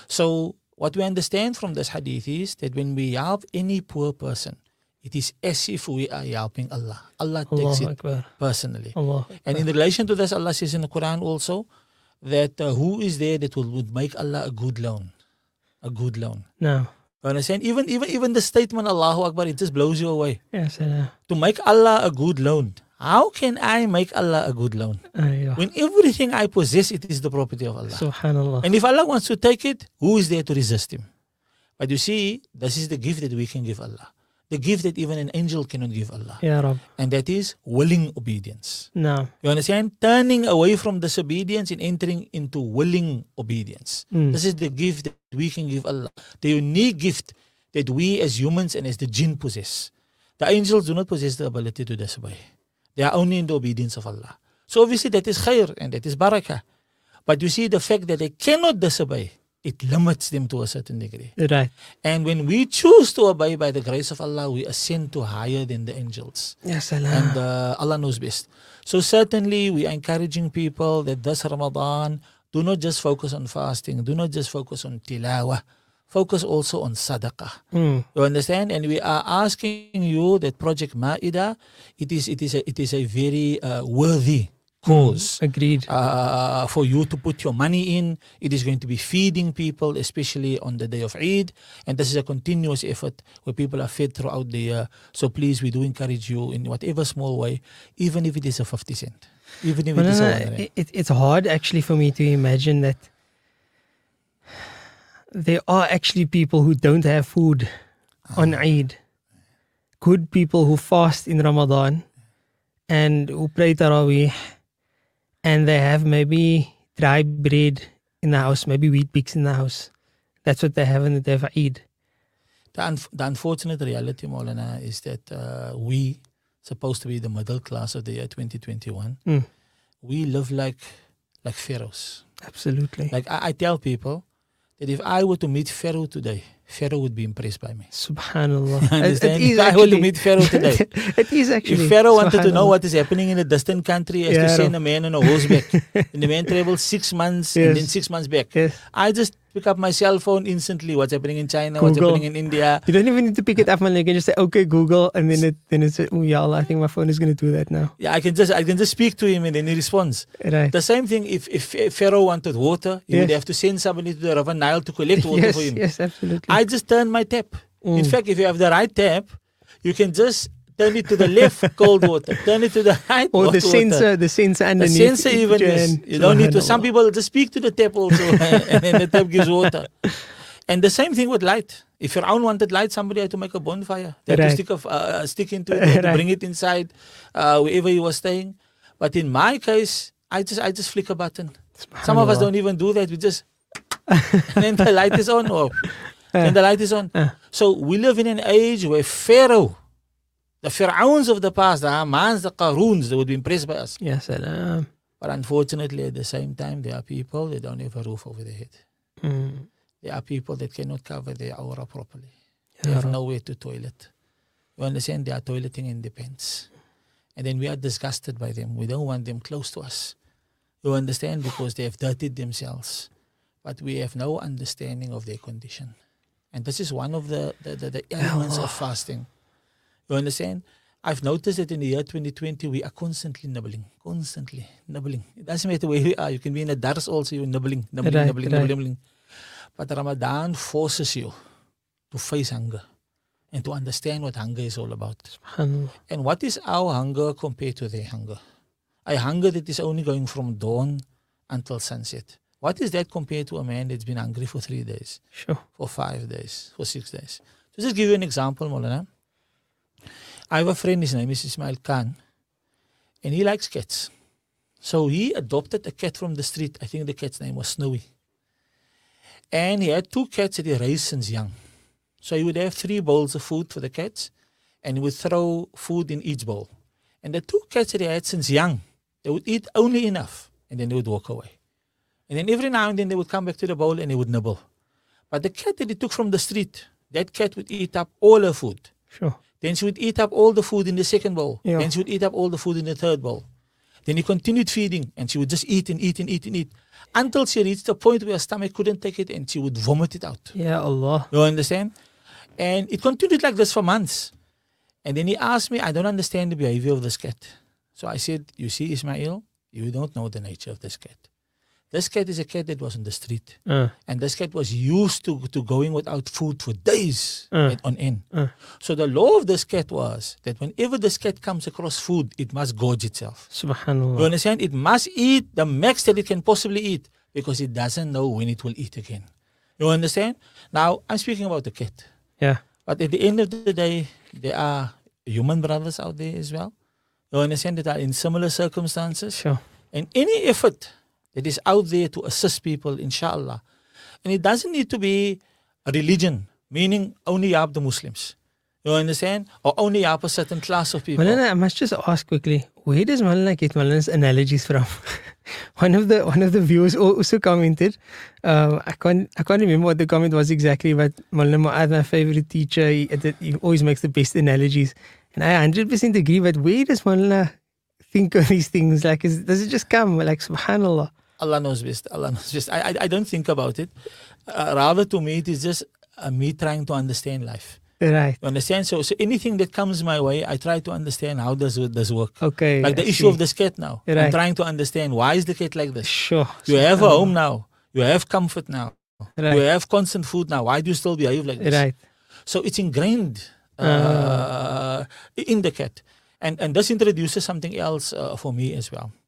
So what we understand from this hadith is that when we help any poor person, it is as if we are helping Allah. Allah takes Allahu it Akbar. personally. Allahu And in relation to this, Allah says in the Quran also that uh, who is there that will, would make Allah a good loan? A good loan. No. You understand? Even, even, even the statement Allahu Akbar, it just blows you away. Yes, uh, To make Allah a good loan. How can I make Allah a good loan? aywa. When everything I possess, it is the property of Allah. Subhanallah. And if Allah wants to take it, who is there to resist him? But you see, this is the gift that we can give Allah. The gift that even an angel cannot give Allah. Ya Rab. And that is willing obedience. No. You understand? Turning away from disobedience and entering into willing obedience. Mm. This is the gift that we can give Allah. The unique gift that we as humans and as the jinn possess. The angels do not possess the ability to disobey. They are only in the obedience of Allah. So obviously that is khair and that is barakah. But you see the fact that they cannot disobey, it limits them to a certain degree. Right. And when we choose to obey by the grace of Allah, we ascend to higher than the angels. Ya salam. And uh, Allah knows best. So certainly we are encouraging people that this Ramadan, do not just focus on fasting, do not just focus on tilawah, focus also on sadaqah. Mm. You understand? And we are asking you that Project Ma'idah, it is it is a, it is a very uh, worthy cause. Agreed. Uh, for you to put your money in. It is going to be feeding people, especially on the day of Eid. And this is a continuous effort where people are fed throughout the year. So please, we do encourage you in whatever small way, even if it is a fifty cent. Even if Well, it is no, a no, one rand. it, it- it's hard actually for me to imagine that there are actually people who don't have food on Eid. Good people who fast in Ramadan and who pray Taraweeh and they have maybe dry bread in the house, maybe wheat bix in the house. That's what they have on the day of Eid. The, unf- the unfortunate reality, Maulana, is that uh, we, supposed to be the middle class of the year twenty twenty-one, Mm. we live like like pharaohs. Absolutely. Like I, I tell people that if I were to meet Pharaoh today, Pharaoh would be impressed by me. Subhanallah. You understand? It is If I were to actually- meet Pharaoh today, it is actually. if Pharaoh wanted to know Subhanallah. what is happening in a distant country, as Yeah, to Rob. send a man on a horseback, and the man travels six months and Yes. then six months back, Yes. I just pick up my cell phone instantly. What's happening in China? What's Google. happening in India? You don't even need to pick it up, man. You can just say, "Okay, Google," and then it then it's oh yeah, Allah, I think my phone is going to do that now. Yeah, I can just I can just speak to him and then he responds. Right. The same thing if if Pharaoh wanted water, he would Yes. have to send somebody to the river Nile to collect water yes, for him. yes, absolutely. I just turn my tap. In Mm. fact, if you have the right tap, you can just turn it to the left, cold water. Turn it to the right, or hot the water. sensor, the sensor The underneath. sensor you even put your is. hand. You don't need to. Some Subhanallah. people just speak to the tap also, and then the tap gives water. And the same thing with light. If Fir'aun wanted light, somebody had to make a bonfire. They had Right. to stick a, f- uh, a stick into it, they had to Right. bring it inside uh, wherever he was staying. But in my case, I just I just flick a button. Some of us Subhanallah. don't even do that. We just and then the light is on, or then the light is on. Uh. So we live in an age where Pharaoh, the Fir'auns of the past, the Hamans, the Qaroons, they would be impressed by us. Ya salam. But unfortunately, at the same time, there are people that don't have a roof over their head. Mm. There are people that cannot cover their aura properly. They Ya have Rab. nowhere to toilet. You understand? They are toileting in the pants. And then we are disgusted by them. We don't want them close to us. You understand? Because they have dirtied themselves. But we have no understanding of their condition. And this is one of the, the, the, the elements of fasting. You understand? I've noticed that in the year twenty twenty, we are constantly nibbling. Constantly nibbling. It doesn't matter where we are. You can be in a dars also, you're nibbling, nibbling, Right, nibbling, right. nibbling, nibbling. But Ramadan forces you to face hunger and to understand what hunger is all about. Subhanallah. And what is our hunger compared to their hunger? A hunger that is only going from dawn until sunset. What is that compared to a man that's been hungry for three days, Sure. for five days, for six days? So just give you an example, Maulana. I have a friend, his name is Ismail Khan, and he likes cats. So he adopted a cat from the street. I think the cat's name was Snowy. And he had two cats that he raised since young. So he would have three bowls of food for the cats. and he would throw food in each bowl. And the two cats that he had since young, they would eat only enough, and then they would walk away. And then every now and then they would come back to the bowl and they would nibble. But the cat that he took from the street, that cat would eat up all her food. Sure. Then she would eat up all the food in the second bowl. Yeah. Then she would eat up all the food in the third bowl. Then he continued feeding, and she would just eat and eat and eat and eat until she reached a point where her stomach couldn't take it and she would vomit it out. Ya Allah. You understand? And it continued like this for months. And then he asked me, I don't understand the behavior of this cat. So I said, you see, Ismail, you don't know the nature of this cat. This cat is a cat that was on the street. Uh, And this cat was used to, to going without food for days Uh. at- on end. uh, So the law of this cat was that whenever this cat comes across food, it must gorge itself. You Subhanallah. understand? It must eat the max that it can possibly eat because it doesn't know when it will eat again. You understand? Now, I'm speaking about the cat. Yeah. But at the end of the day, there are human brothers out there as well. You understand that are in similar circumstances. Sure. And any effort that is out there to assist people, inshallah. And it doesn't need to be a religion, meaning only help the Muslims. You understand? Or only help a certain class of people. Maulana, I must just ask quickly, where does Maulana get Maulana's analogies from? one of the one of the viewers also commented, uh, I can't I can't remember what the comment was exactly, but Maulana Mu'adh, my favorite teacher, he, he always makes the best analogies. And I one hundred percent agree, but where does Maulana think of these things? Like, is, does it just come? Like, subhanallah. Allah knows best. Allah knows best. I, I, I don't think about it. Uh, rather, to me, it is just uh, me trying to understand life. Right. You understand? So, so anything that comes my way, I try to understand how does it does work. Okay. Like the I issue see. of this cat now. I'm Right. trying to understand why is the cat like this. Sure. You have a Subhanallah. home now. You have comfort now. You Right. have constant food now. Why do you still behave like this? Right. So it's ingrained uh, in the cat. And and this introduces something else uh, for me as well.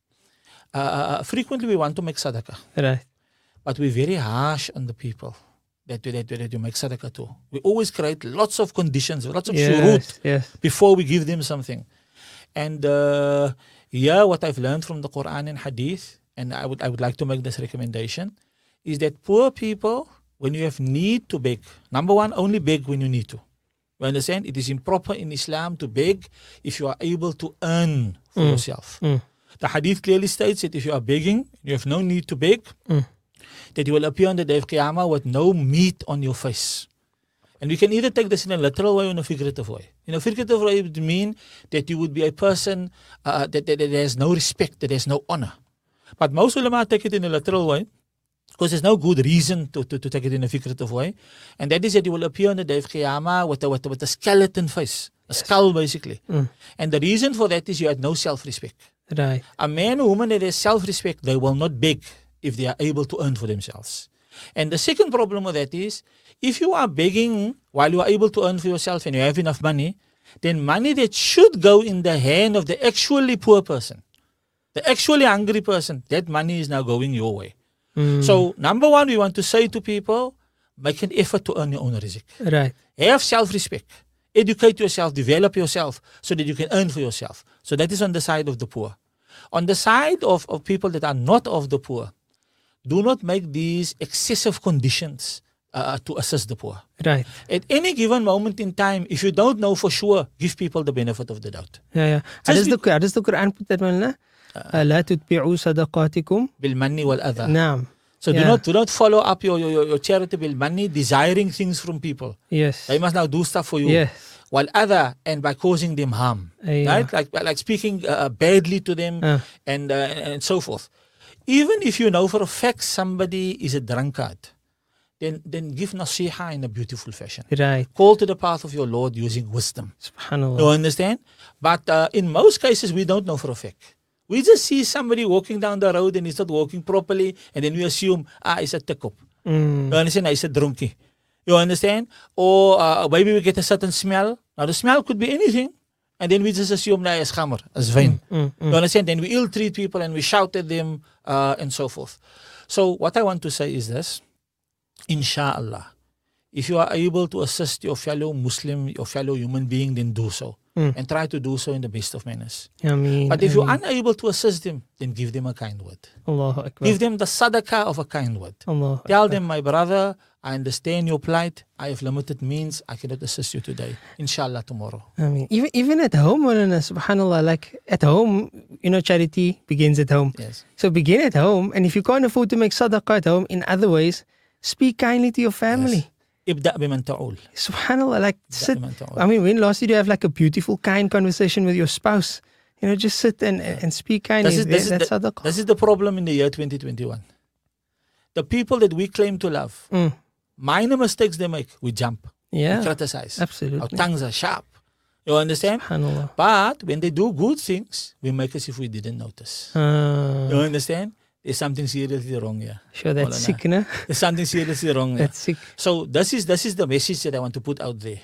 Uh, frequently we want to make sadaqah, Right. but we're very harsh on the people that, that, that you make sadaqah to. We always create lots of conditions, lots of shurut Yes. Yes. before we give them something. And uh, yeah, what I've learned from the Quran and Hadith, and I would I would like to make this recommendation, is that poor people, when you have need to beg, number one, only beg when you need to. You understand? It is improper in Islam to beg if you are able to earn for Mm. yourself. Mm. The Hadith clearly states that if you are begging, you have no need to beg, Mm. that you will appear on the day of Qiyamah with no meat on your face. And we can either take this in a literal way or in a figurative way. In a figurative way, it would mean that you would be a person uh, that, that, that has no respect, that has no honor. But most ulama take it in a literal way because there's no good reason to, to, to take it in a figurative way. And that is that you will appear on the day of Qiyamah with a, with a, with a skeleton face, a skull basically. Mm. And the reason for that is you had no self-respect. Right. A man or woman that has self-respect, they will not beg if they are able to earn for themselves. And the second problem with that is, if you are begging while you are able to earn for yourself and you have enough money, then money that should go in the hand of the actually poor person, the actually hungry person, that money is now going your way. Mm. So, number one, we want to say to people, make an effort to earn your own rizq. Right. Have self-respect. Educate yourself, develop yourself so that you can earn for yourself. So that is on the side of the poor. On the side of, of people that are not of the poor, do not make these excessive conditions uh, to assist the poor. Right. At any given moment in time, if you don't know for sure, give people the benefit of the doubt. Yeah, yeah. How Just does, the, how does the Quran put that, Maulana? Uh, لا تتبعوا صدقاتكم. Bil-manni wal-adha. Naam. So do Yeah. not do not follow up your, your, your charitable money desiring things from people. Yes. They must now do stuff for you. Yes. While other and by causing them harm, Aywa. right? Like like speaking uh, badly to them Uh. and uh, and so forth. Even if you know for a fact somebody is a drunkard, then then give nasiha in a beautiful fashion. Right. Call to the path of your Lord using wisdom. Subhanallah. You understand? But uh, in most cases, we don't know for a fact. We just see somebody walking down the road and he's not walking properly, and then we assume, ah, he's a tikop. Mm. You understand? He's a drunkie. You understand? Or uh, maybe we get a certain smell. Now the smell could be anything. And then we just assume that it's khamr, it's wine. Mm, You understand? Then we ill-treat people and we shout at them uh, and so forth. So what I want to say is this. Insha'Allah, if you are able to assist your fellow Muslim, your fellow human being, then do so. Mm. And try to do so in the best of manners. Ameen. But if you're Ameen. unable to assist them, then give them a kind word. Allahu Akbar. Give them the sadaqah of a kind word. Allahu Tell Akbar. them, my brother, I understand your plight. I have limited means. I cannot assist you today. Inshallah, tomorrow. I mean, even even at home, Maulana, subhanallah, like at home, you know, charity begins at home. Yes. So begin at home, and if you can't afford to make sadaqah at home, in other ways, speak kindly to your family. Ibda biman ta'ul. Subhanallah, like sit. biman ta'ul. I mean, when last did you have like a beautiful, kind conversation with your spouse? You know, just sit and, and speak kindly. This is, this, That- is that's the, sadaqah. this is the problem in the year twenty twenty-one. The people that we claim to love, Mm. minor mistakes they make, we jump, we Yeah, criticize. Our absolutely. tongues are sharp. You understand? Subhanallah. But when they do good things, we make as if we didn't notice. Uh, You understand? There's something seriously wrong here. sure, that's Maulana. sick, no? There's something seriously wrong here. That's sick. So this is this is the message that I want to put out there.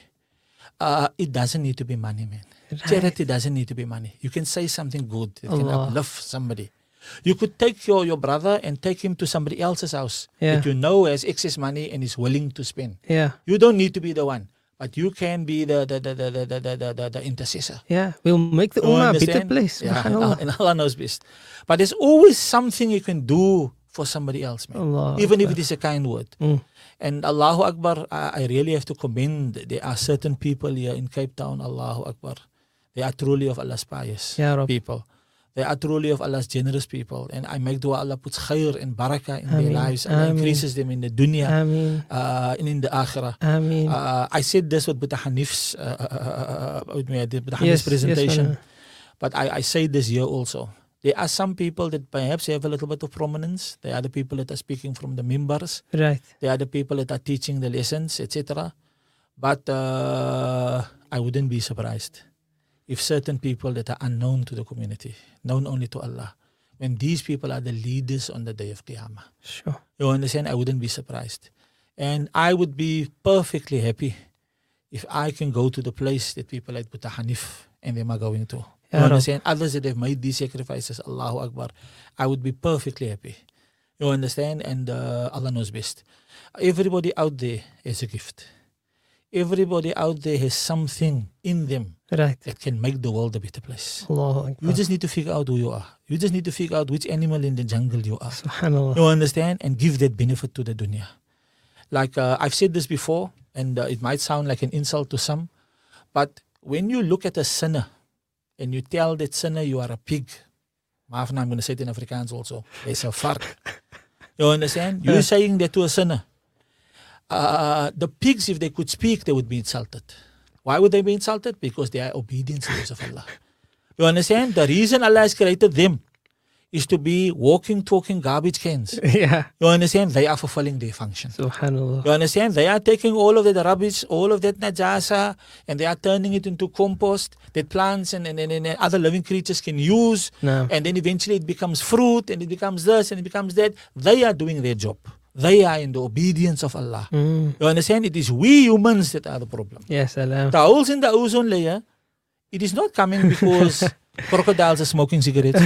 Uh, it doesn't need to be money, man. Charity doesn't need to be money. You can say something good that can Allah. uplift somebody. You could take your, your brother and take him to somebody else's house Yeah. that you know has excess money and is willing to spend. Yeah, You don't need to be the one, but you can be the the the the the the, the, the, the intercessor. yeah. We'll make the You ummah a better understand? place. Yeah, and Subhanallah. Allah, and Allah knows best. But there's always something you can do for somebody else, man. Allah Even if Akbar. it is a kind word. Mm. And Allahu Akbar, I, I really have to commend. There are certain people here in Cape Town, Allahu Akbar. They are truly of Allah's pious Ya Rab. people. They are truly of Allah's generous people. And I make dua Allah puts khair and barakah in their Ameen. lives. Allah Ameen. increases them in the dunya Ameen. uh, and in the akhirah. Ameen. Uh, I said this with Buddha Hanif's, uh, uh, uh, uh, with me, I did Buddha Yes, Hanif's presentation. yes, But I, I say this here also. There are some people that perhaps have a little bit of prominence. There are the people that are speaking from the mimbars. Right. There are the people that are teaching the lessons, et cetera. But uh, I wouldn't be surprised if certain people that are unknown to the community, known only to Allah, when these people are the leaders on the day of Qiyamah. Sure. You understand? I wouldn't be surprised. And I would be perfectly happy if I can go to the place that people like Buddha Hanif and them are going to. You Ya Rab. understand? Others that have made these sacrifices, Allahu Akbar, I would be perfectly happy. You understand? And uh, Allah knows best. Everybody out there has a gift. Everybody out there has something in them Right. that can make the world a better place. Allahu You Akbar. just need to figure out who you are. You just need to figure out which animal in the jungle you are. Subhanallah. You understand? And give that benefit to the dunya. Like uh, I've said this before, and uh, it might sound like an insult to some, but when you look at a sinner and you tell that sinner you are a pig, Maafna, I'm going to say it in Afrikaans also. There's a vark. You understand? You're saying that to a sinner. Uh, the pigs, if they could speak, they would be insulted. Why would they be insulted? Because they are obedient slaves of Allah. You understand? The reason Allah has created them is to be walking, talking garbage cans. Yeah. You understand? They are fulfilling their function. Subhanallah. You understand? They are taking all of that rubbish, all of that najasa, and they are turning it into compost that plants and, and, and, and other living creatures can use. No. And then eventually it becomes fruit, and it becomes this, and it becomes that. They are doing their job. They are in the obedience of Allah. Mm. You understand? It is we humans that are the problem. Yes, salam. The holes in the ozone layer, it is not coming because crocodiles are smoking cigarettes.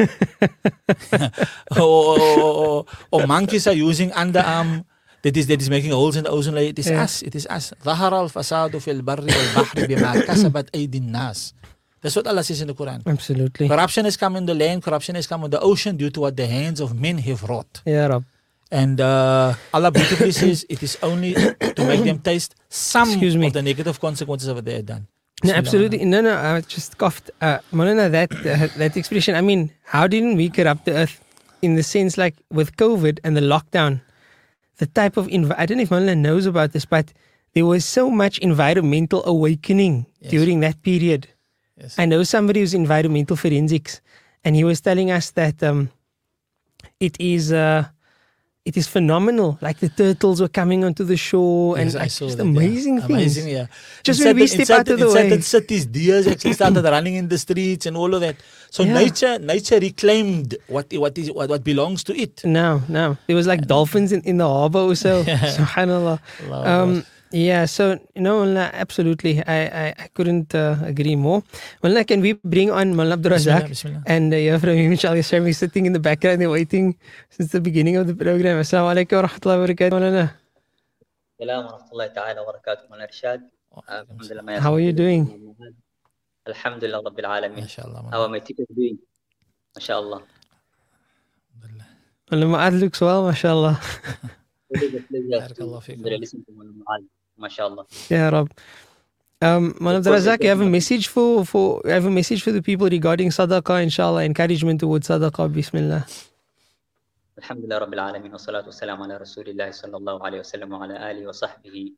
or, or, or, or monkeys are using underarm that is that is making holes in the ozone layer. It is Yeah. us. It is us. ظهر الفساد في البر والبحر بما كسبت أيدي الناس. That's what Allah says in the Quran. Absolutely. Corruption has come in the land, corruption has come in the ocean due to what the hands of men have wrought. Ya Rab. And uh, Allah beautifully says it is only to make them taste some Excuse me. of the negative consequences of what they have done. No, absolutely. No, no, I just coughed. Uh, Maulana, that, uh, that expression, I mean, how didn't we corrupt the earth in the sense like with COVID and the lockdown? The type of, env- I don't know if Maulana knows about this, but there was so much environmental awakening Yes. during that period. Yes. I know somebody who's environmental forensics, and he was telling us that um, it is uh, it is phenomenal. Like the turtles were coming onto the shore, and Yes, I like saw just that, amazing yeah. things. Amazing, yeah. Just In when we certain- in step out certain- of the in way. certain cities, deers actually started running in the streets and all of that. So Yeah. nature, nature reclaimed what what is what, what belongs to it. No, no. There was like dolphins in, in the harbor or so. Subhanallah. Allah Um, yeah, so, you know, Mullah, absolutely. I, I, I couldn't uh, agree more. Mullah, can we bring on Mullah Abdul Bismillah, Razak? bismillah. And uh, yeah, from him, inshallah, Sharmi sitting in the background and waiting since the beginning of the program. Assalamu alaikum wa rahmatullahi wa barakatuh. Mullah. السلام ورحمة الله تعالى وبركاته من الإرشاد. الحمد لله. ما How are you يصلح. doing? الحمد لله رب العالمين. MashaAllah. How am I doing? ما شاء الله. Mullah Ma'ad looks well, mashallah. Always a pleasure Barakallah to feekum. listen to Maulana Mu'adh. MashaAllah. Yeah, Rob. Um, Maulana Of course, Razak, you have a definitely. message for for you have a message for the people regarding sadaqah, inshallah, encouragement towards sadaqah. Bismillah. Alhamdulillah Rabbil Alameen. Wassalatu wassalamu ala Rasulillah sallallahu alayhi wa sallam wa ala alihi wa sahbihi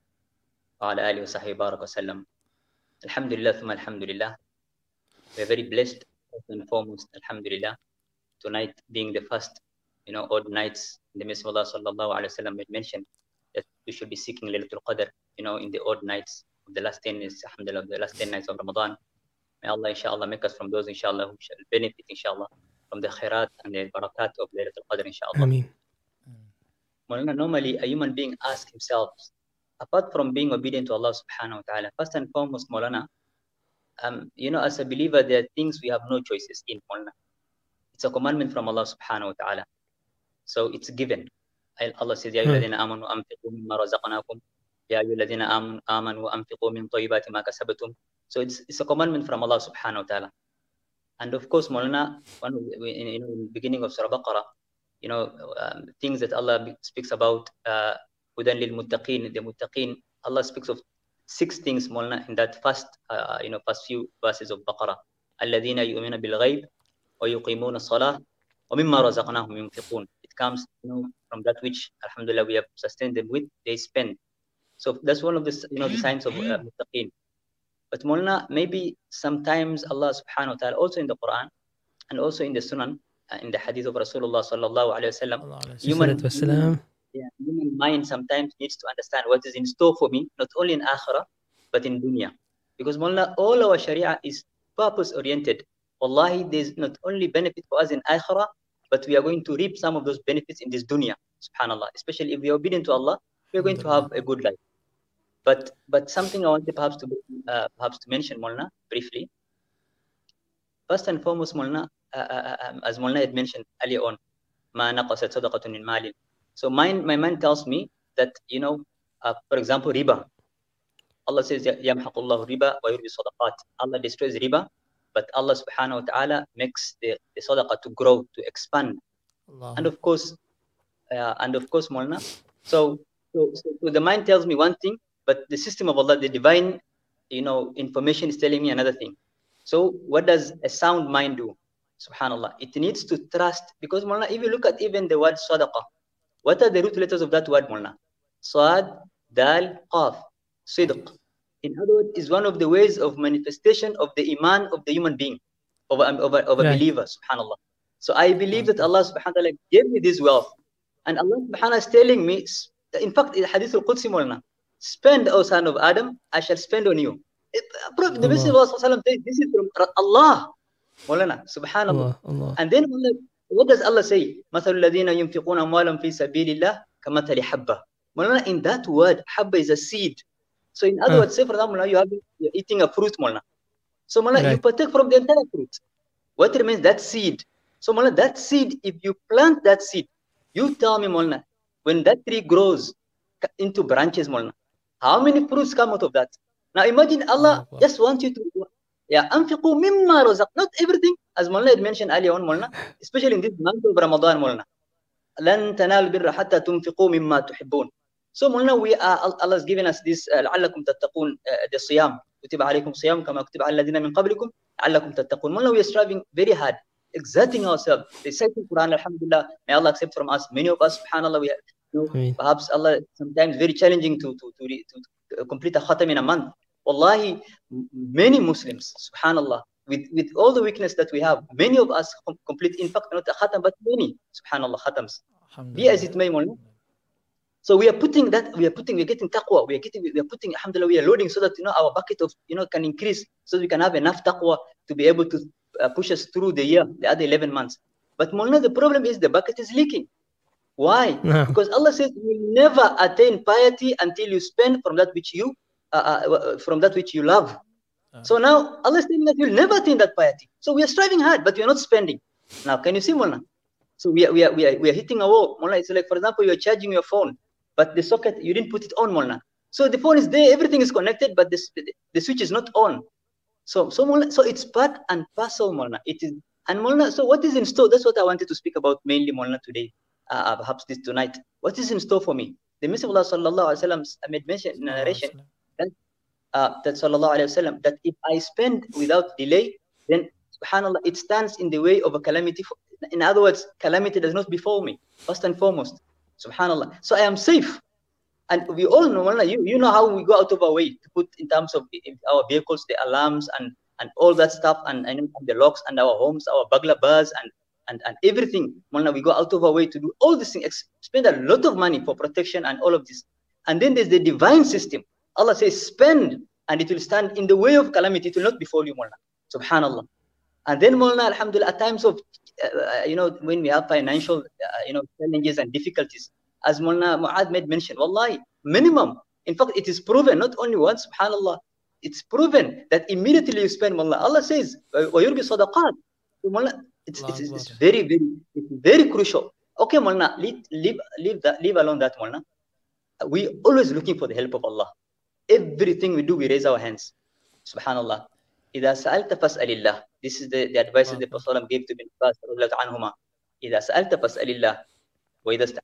wa ala alihi wa sahbihi barak wa sallam. Alhamdulillah, thumma alhamdulillah. We're very blessed, first and foremost, alhamdulillah. Tonight being the first, you know, odd nights, the Messenger of Allah sallallahu alayhi wa sallam had mentioned that we should be seeking Laylatul Qadr, you know, in the odd nights of the last ten is alhamdulillah, the last ten nights of Ramadan. May Allah inshallah make us from those inshallah who shall benefit inshallah from the khairat and the barakat of Laylatul Qadr inshallah. Ameen. Maulana, normally a human being asks himself, apart from being obedient to Allah subhanahu wa ta'ala, first and foremost, Maulana, um, you know, as a believer, there are things we have no choices in, Maulana. It's a commandment from Allah subhanahu wa ta'ala. So it's given. Allah says, Ya ayyuhalladhina amanu anfiqu mimma razaqnakum. Ya ayyuhalladhina amanu anfiqu min tayyibati ma kasabatum. So it's, it's a commandment from Allah subhanahu wa ta'ala. And of course, Maulana, one of the, in, in the beginning of Surah Baqarah, you know, um, things that Allah speaks about, Hudan lil muttaqeen, the muttaqeen, Allah speaks of six things, Maulana, in that first, uh, you know, first few verses of Baqarah. Alladhina yu'mina bil ghayb wa yuqimuna salah wa mimma razaqnahum yunfiqun. It comes, you know, from that which, alhamdulillah, we have sustained them with, they spend. So that's one of the, you know, the signs of uh, muttaqeen. But Maulana, maybe sometimes Allah subhanahu wa ta'ala, also in the Quran and also in the Sunan, uh, in the hadith of Rasulullah sallallahu alayhi wa sallam, human, human, yeah, human mind sometimes needs to understand what is in store for me, not only in akhirah, but in dunya. Because Maulana, all our sharia is purpose oriented. Wallahi, there's not only benefit for us in akhirah, but we are going to reap some of those benefits in this dunya, subhanallah. Especially if we are obedient to Allah, we are going to have a good life. But but something I wanted perhaps to uh, perhaps to mention, Maulana, briefly. First and foremost, Maulana, uh, uh, um, as Maulana had mentioned earlier on, ma naqasat sadaqatun min malin. So mind, my mind tells me that, you know, uh, for example, riba. Allah says, yamhaqullahu riba wa yurbi sadaqat. Allah destroys riba, but Allah subhanahu wa ta'ala makes the, the sadaqah to grow, to expand. Allah. And of course, uh, and of course, Maulana. So, so, so the mind tells me one thing, but the system of Allah, the divine, you know, information is telling me another thing. So what does a sound mind do? Subhanallah. It needs to trust, because Maulana, if you look at even the word sadaqah, what are the root letters of that word, Maulana? Sad, Dal, Qaf, Sidq. In other words, is one of the ways of manifestation of the iman of the human being, of a, of a, of a right. believer, subhanallah. So I believe that Allah subhanahu wa ta'ala gave me this wealth. And Allah subhanahu wa ta'ala is telling me, in fact, in Hadith al-Qudsi, Maulana, spend, O son of Adam, I shall spend on you. It, the Messenger of Allah says, this is from Allah, Maulana, subhanallah. Allah, Allah. And then what does Allah say? مَثَلُ الَّذِينَ يُنْفِقُونَ أَمْوَالًا فِي سَبِيلِ اللَّهِ كَمَثَلِ حَبَّةٍ. Maulana, in that word, habba is a seed. So in other uh. words, say for example, you have you're eating a fruit, Maulana. So Maulana, right. you partake from the entire fruit. What remains? That seed. So Maulana, that seed, if you plant that seed, you tell me, Maulana, when that tree grows into branches, Maulana, how many fruits come out of that? Now imagine Allah oh, just wants you to, yeah, أنفقوا مما رزق. Not everything, as Maulana had mentioned earlier on, Maulana, especially in this month of Ramadan, Maulana. لن تنالوا البر حتى تنفقوا مما تحبون. So Maulana, we are, Allah has given us this لعلكم تتقون, uh, the صيام. كتب عليكم صيام كما كتب على الذين من قبلكم لعلكم تتقون. Maulana, we are striving very hard, exerting ourselves, reciting Quran, alhamdulillah. May Allah accept from us. Many of us, subhanallah, we are, you know, perhaps Allah sometimes very challenging to to to, to, to complete a khatam in a month. Wallahi, many Muslims, subhanallah, with, with all the weakness that we have, many of us complete, in fact, not a khatam, but many, subhanallah, khatams. Be as it may, Maulana. So we are putting that, we are putting, we are getting taqwa, we are getting, we are putting, alhamdulillah, we are loading so that, you know, our bucket of, you know, can increase, so we can have enough taqwa to be able to uh, push us through the year, the other eleven months. But Maulana, the problem is the bucket is leaking. Why? No. Because Allah says you will never attain piety until you spend from that which you uh, uh, from that which you love. Uh, so now Allah is saying that you'll never attain that piety. So we are striving hard, but we are not spending. Now, can you see, Maulana? So we are we are we are we are hitting a wall, Maulana. It's like, for example, you are charging your phone, but the socket you didn't put it on, Maulana. So the phone is there, everything is connected, but this the, the switch is not on. So so Maulana, so it's part and parcel, Maulana. It is, and Maulana. So what is in store? That's what I wanted to speak about mainly, Maulana, today. uh, perhaps this tonight. What is in store for me? The Messenger of Allah sallallahu alaihi wasallam made mention in a narration that, uh, that sallallahu alaihi wasallam that if I spend without delay, then subhanallah, it stands in the way of a calamity. For, in other words, calamity does not befall me, first and foremost. Subhanallah. So I am safe. And we all know, you, you know how we go out of our way to put in terms of our vehicles, the alarms and, and all that stuff, and, and the locks and our homes, our burglar bars and, and, and everything. We go out of our way to do all these things, spend a lot of money for protection and all of this. And then there's the divine system. Allah says, spend, and it will stand in the way of calamity. It will not befall you, Mulna. Subhanallah. And then, Mulna, alhamdulillah, at times of, uh, you know, when we have financial, uh, you know, challenges and difficulties, as Mulna Mu'adh made mention, wallahi, minimum. In fact, it is proven, not only once, subhanallah, it's proven that immediately you spend, Mulna. Allah says, وَيُرْبِ صَدَقَاتِ. Mulna, it's, it's, it's, it's very, very, it's very crucial. Okay, Mulna, leave, leave, leave, that, leave alone that, Mulna. We always looking for the help of Allah. Everything we do, we raise our hands. Subhanallah. إِذَا سَأَلْتَ فَاسْأَلِ اللَّهِ. This is the, the advice that the Prophet gave to Ibn Abbas رضي الله عنهما. إِذَا سَأَلْتَ فَاسْأَلِ اللَّهِ. وَإِذَا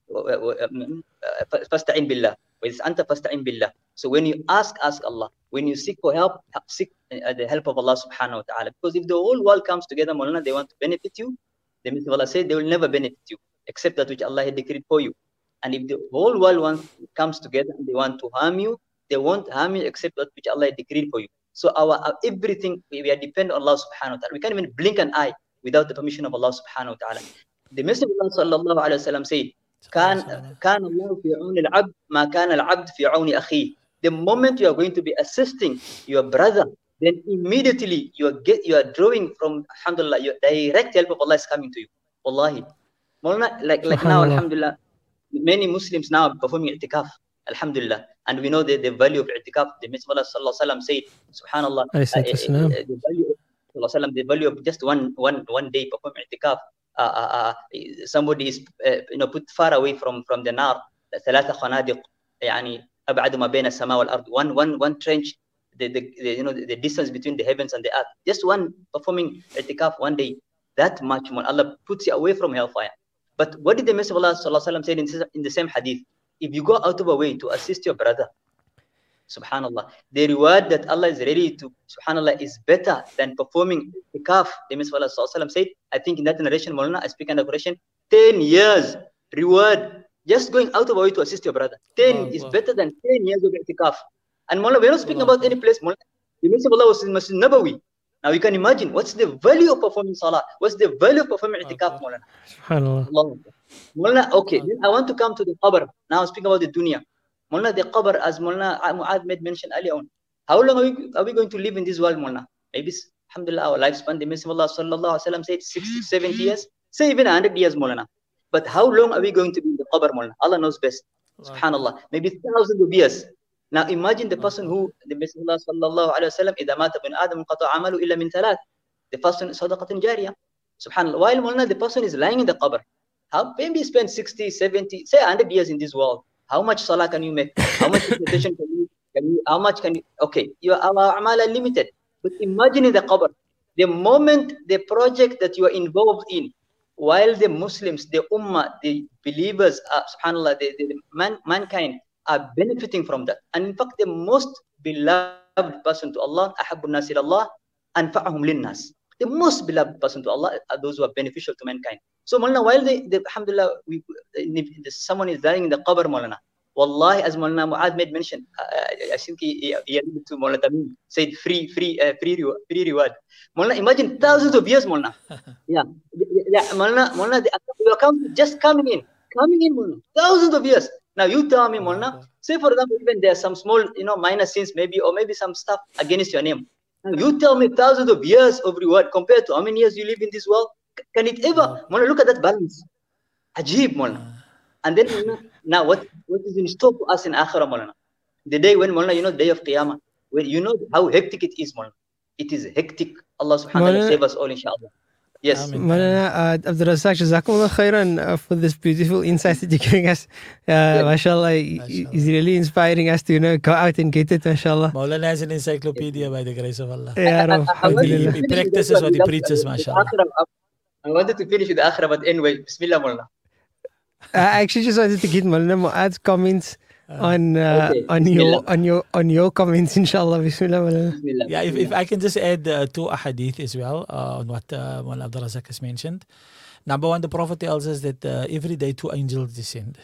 فَاسْتَعِنْ بِاللَّهِ. وَإِذَا أَنْتَ فَاسْتَعِنْ بِاللَّهِ. So when you ask, ask Allah. When you seek for help, seek the help of Allah subhanahu wa ta'ala. Because if the whole world comes together, Maulana, they want to benefit you, the Messenger of Allah said they will never benefit you, except that which Allah had decreed for you. And if the whole world wants, comes together and they want to harm you, they won't harm you except that which Allah had decreed for you. So our, our everything, we, we are dependent on Allah subhanahu wa ta'ala. We can't even blink an eye without the permission of Allah subhanahu wa ta'ala. The Messenger of Allah sallallahu alayhi wa sallam said, كان كان الله في عون العبد ما كان العبد في عون أخيه. The moment you are going to be assisting your brother, then immediately you are get you are drawing from alhamdulillah, your direct help of Allah is coming to you. Wallahi. Like like now, alhamdulillah, many Muslims now are performing i'tikaf. Alhamdulillah. And we know the, the value of i'tikaf. The Messenger of Allah sallallahu alayhi wa sallam said, subhanallah, uh, uh, the value of the value of just one one one day performing i'tikaf. Uh, uh, uh, somebody is uh, you know put far away from from the nar. ثلاثة خنادق يعني أبعد ما بين السماء والأرض. One one one trench. The, the, the you know the, the distance between the heavens and the earth. Just one performing i'tikaf one day. That much more Allah puts you away from hellfire. But what did the Messenger of Allah sallallahu alaihi wasallam say in, in the same hadith? If you go out of a way to assist your brother, subhanallah, the reward that Allah is ready to, subhanallah, is better than performing i'tikaf. The Messenger of Allah sallallahu alaihi wasallam said, I think in that narration, Maulana, I speak in the narration, ten years reward just going out of a way to assist your brother. ten oh, is wow. better than ten years of i'tikaf. And Maulana, we're not speaking oh, about wow. any place. Maulana, the Messenger of Allah was in Masjid Nabawi. Now you can imagine what's the value of performing salah, what's the value of performing i'tikaf, Maulana. SubhanAllah. Maulana, okay, then I want to come to the qabr. Now speaking about the dunya. Maulana, the qabr, as Maulana Mu'adh made mention earlier on. How long are we, are we going to live in this world, Maulana? Maybe, alhamdulillah, our lifespan, the Messenger of Allah sallallahu alaihi wasallam said sixty, seventy years, say even one hundred years, Maulana. But how long are we going to be in the qabr, Maulana? Allah knows best. Subhanallah. Maybe thousands of years. Now imagine the person who, the Messenger of Allah sallallahu alaihi wasallam, إِذَا مَاتَ بِنْ آدَمُ قَطَعَ عَمَلُ إِلَّا مِنْ ثَلَاثٍ. The person is sadaqatun jariyah. Subhanallah. While Maulana, the person is lying in the qabr. How, maybe spend sixty, seventy, say one hundred years in this world. How much salah can you make? How much meditation can you, can you, how much can you, okay, your a'mal are limited. But imagine in the qabr, the moment the project that you are involved in, while the Muslims, the ummah, the believers, uh, subhanallah, the, the, the man, mankind are benefiting from that. And in fact, the most beloved person to Allah, أَحَبُّ النَّاسِ إِلَى اللَّهِ أَنْفَعُهُمْ لِلنَّاسِ. The most beloved person to Allah are those who are beneficial to mankind. So, Maulana, while the, the alhamdulillah, we, the, someone is dying in the qabr, Maulana, wallahi, as Maulana Mu'adh made mention, uh, I think he, he alluded to Maulana Tamim, said free, free, uh, free, reward, free reward. Maulana, imagine thousands of years, Maulana. Yeah, yeah, Maulana, Maulana, the account just coming in, coming in, Maulana, thousands of years. Now, you tell me, Maulana, say for example, even there are some small, you know, minor sins, maybe, or maybe some stuff against your name. Now, you tell me thousands of years of reward compared to how many years you live in this world. Can it ever? Maulana, look at that balance. Ajib, Maulana. And then, Maulana, now what, what is in store for us in Akhirah, Maulana? The day when, Maulana, you know, the day of Qiyamah, when you know how hectic it is, Maulana. It is hectic. Allah subhanahu wa ta'ala save us all, inshallah. Yes. Maulana uh, Abdul Razak, Jazakumullah khairan uh, for this beautiful insight that you're giving us. Uh, yeah. Mashallah, is really inspiring us to, you know, go out and get it, mashallah. Maulana has an encyclopedia by the grace of Allah. Yeah, Rav, he, he practices what he preaches, mashallah. I wanted to finish with the Akhirah, but anyway, Bismillah, Maulana. I actually just wanted to get Maulana Mu'ad's comments on uh, Okay, on your Bismillah. on your on your comments, inshallah. Bismillah, Maulana. Bismillah, Yeah, if, if Bismillah. I can just add uh, two ahadith as well uh, on what uh, Maulana Abdul Razak has mentioned. Number one, the Prophet tells us that uh, every day two angels descend.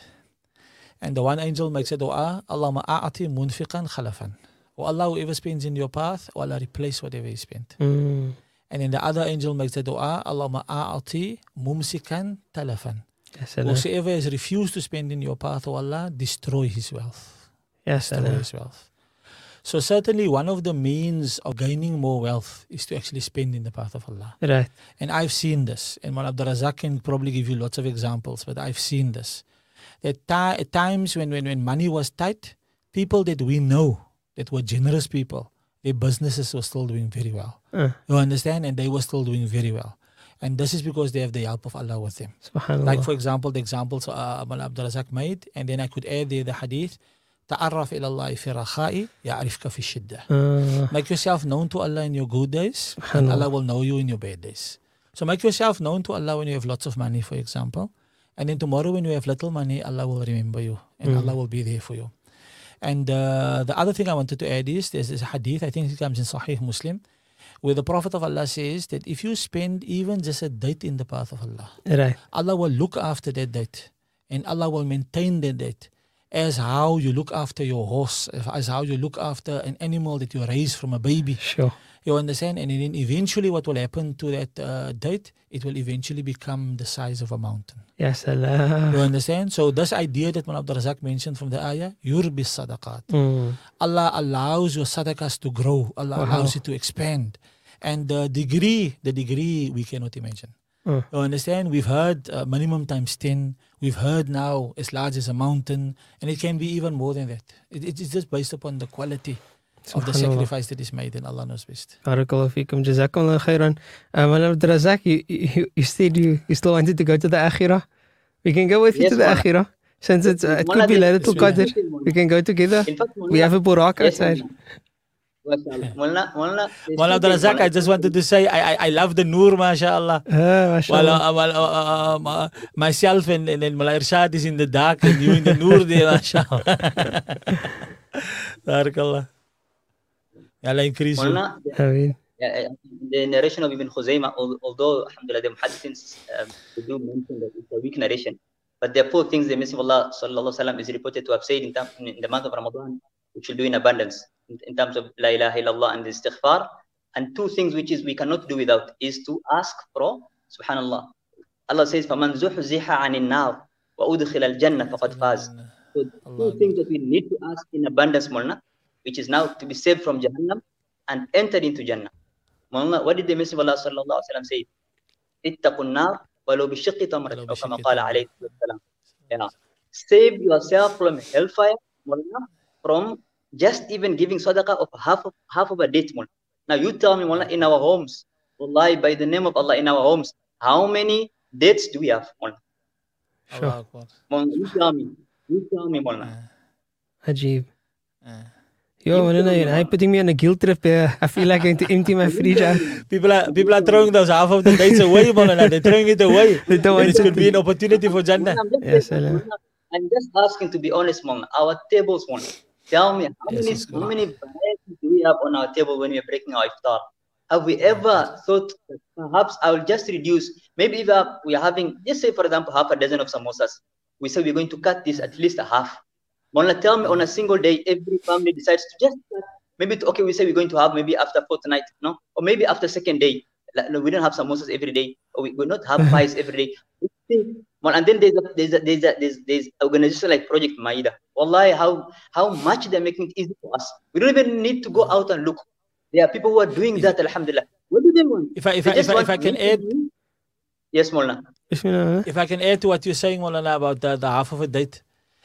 And the one angel makes a dua, Allahumma a'ati munfiqan khalafan. Oh Allah, whoever spends in your path, oh Allah, replace whatever he spent. Mm. And then the other angel makes a dua, Allahumma a'ati mumsikan talafan. Yes, Allah. Whosoever has refused to spend in your path, oh Allah, destroy his wealth. Yes, Destroy Allah. his wealth. So certainly one of the means of gaining more wealth is to actually spend in the path of Allah. Right. And I've seen this. And Maulana Abdul Razak can probably give you lots of examples, but I've seen this. That ti- at times when, when, when money was tight, people that we know that were generous people, their businesses were still doing very well. Uh, You understand? And they were still doing very well. And this is because they have the help of Allah with them. Subhanallah. Like for example, the examples uh, Maulana Abdul Razak made, and then I could add there the hadith, تعرف إلى الله في رخاء يعرفك في الشدة. Uh, Make yourself known to Allah in your good days, and Subhanallah. Allah will know you in your bad days. So make yourself known to Allah when you have lots of money, for example. And then tomorrow when you have little money, Allah will remember you and Mm. Allah will be there for you. And uh, the other thing I wanted to add is there's this hadith, I think it comes in Sahih Muslim, where the Prophet of Allah says that if you spend even just a date in the path of Allah, right. Allah will look after that date and Allah will maintain that date as how you look after your horse, as how you look after an animal that you raise from a baby. Sure. You understand? And then eventually what will happen to that uh, date, it will eventually become the size of a mountain. Yes, Allah. You understand? So this idea that Maulana Abdul Razak mentioned from the ayah, yurbi sadaqat. Mm. Allah allows your sadaqahs to grow. Allah Wow. allows it to expand. And the degree, the degree we cannot imagine. Mm. You understand? We've heard uh, minimum times ten. We've heard now as large as a mountain. And it can be even more than that. It, it's just based upon the quality of the Subhanallah. sacrifice that is made, and Allah knows best. Barakallahu feekum. Jazakumullah khairan. Uh, Maulana Abdul Razak, you, you, you said you, you still wanted to go to the Akhirah. We can go with you Yes, to the Maulana. Akhirah. Since it's, uh, it could Maulana, be this- Laylatul Qadr. We can go together. In fact, We have a Burak yes, outside. Maulana. Maulana, Maulana, there's Maulana two Abdul things, Razak, I Maulana. just wanted to say, I, I, I love the Noor, mashallah. Ah, Well, mashallah. uh, well uh, uh, um, uh, myself and, and, and Mullah Irshad is in the dark and you in the Noor there, mashallah. Barakallah. Allah increase you. Maulana, the, I mean, uh, the narration of Ibn Khuzaymah, al- although, alhamdulillah, the muhaddithins um, they do mention that it's a weak narration, but there are four things the Messenger of Allah sallallahu alaihi wasallam is reported to have said in, term, in the month of Ramadan, which will do in abundance in, in terms of La ilaha illallah and the istighfar. And two things which is we cannot do without is to ask for, subhanallah. Allah says, فَمَنْ زُحْزِحَ عَنِ النَّارِ وَأُدْخِلَ الْجَنَّةَ فَقَدْ فَازَ. So two things that we need to ask in abundance, Maulana, which is now to be saved from Jahannam and entered into Jannah. Maulana, what did the Messenger of Allah sallallahu alaihi wasallam say? اتقوا النار ولو بشق تمرة أو كما قال عليه الصلاة والسلام. Yeah. Save yourself from hellfire, Maulana, from just even giving sadaqah of half of half of a date, Maulana. Now you tell me, Maulana, in our homes, wallahi, by the name of Allah, in our homes, how many dates do we have, Maulana? sure. Allah Akbar. Maulana, you tell me. You tell me, Maulana. Ajib. Uh. Yo, Maulana, you're putting me on a guilt trip here. I feel like I'm going to empty my fridge out. People are people are throwing those half of the dates away, Maulana. They're throwing it away. They don't And want it could to- be an opportunity for Jannah. I'm just, Yes, saying, Allah. Maulana, I'm just asking to be honest, Maulana. Our tables, Maulana. Tell me, how Yes, many it's good. how many varieties do we have on our table when we are breaking our iftar? Have we ever thought that perhaps I will just reduce? Maybe if uh, we are having, just say for example, half a dozen of samosas. We say we're going to cut this at least a half. Maulana, tell me on a single day, every family decides to just cut. Maybe to, okay, we say we're going to have maybe after fortnight, no, or maybe after second day. Like, no, we don't have samosas every day, or we will not have pies every day. We think, well, and then there's a, there's a, there's a, there's there's organization like Project Maida. Wallahi, how how much they're making it easy for us. We don't even need to go out and look. There are people who are doing that. Alhamdulillah. What do they want? If I if They I, just if I, want if I to can make add you- Yes, Maulana. Bismillah. if I can add to what you're saying, Maulana, about the, the half of a date.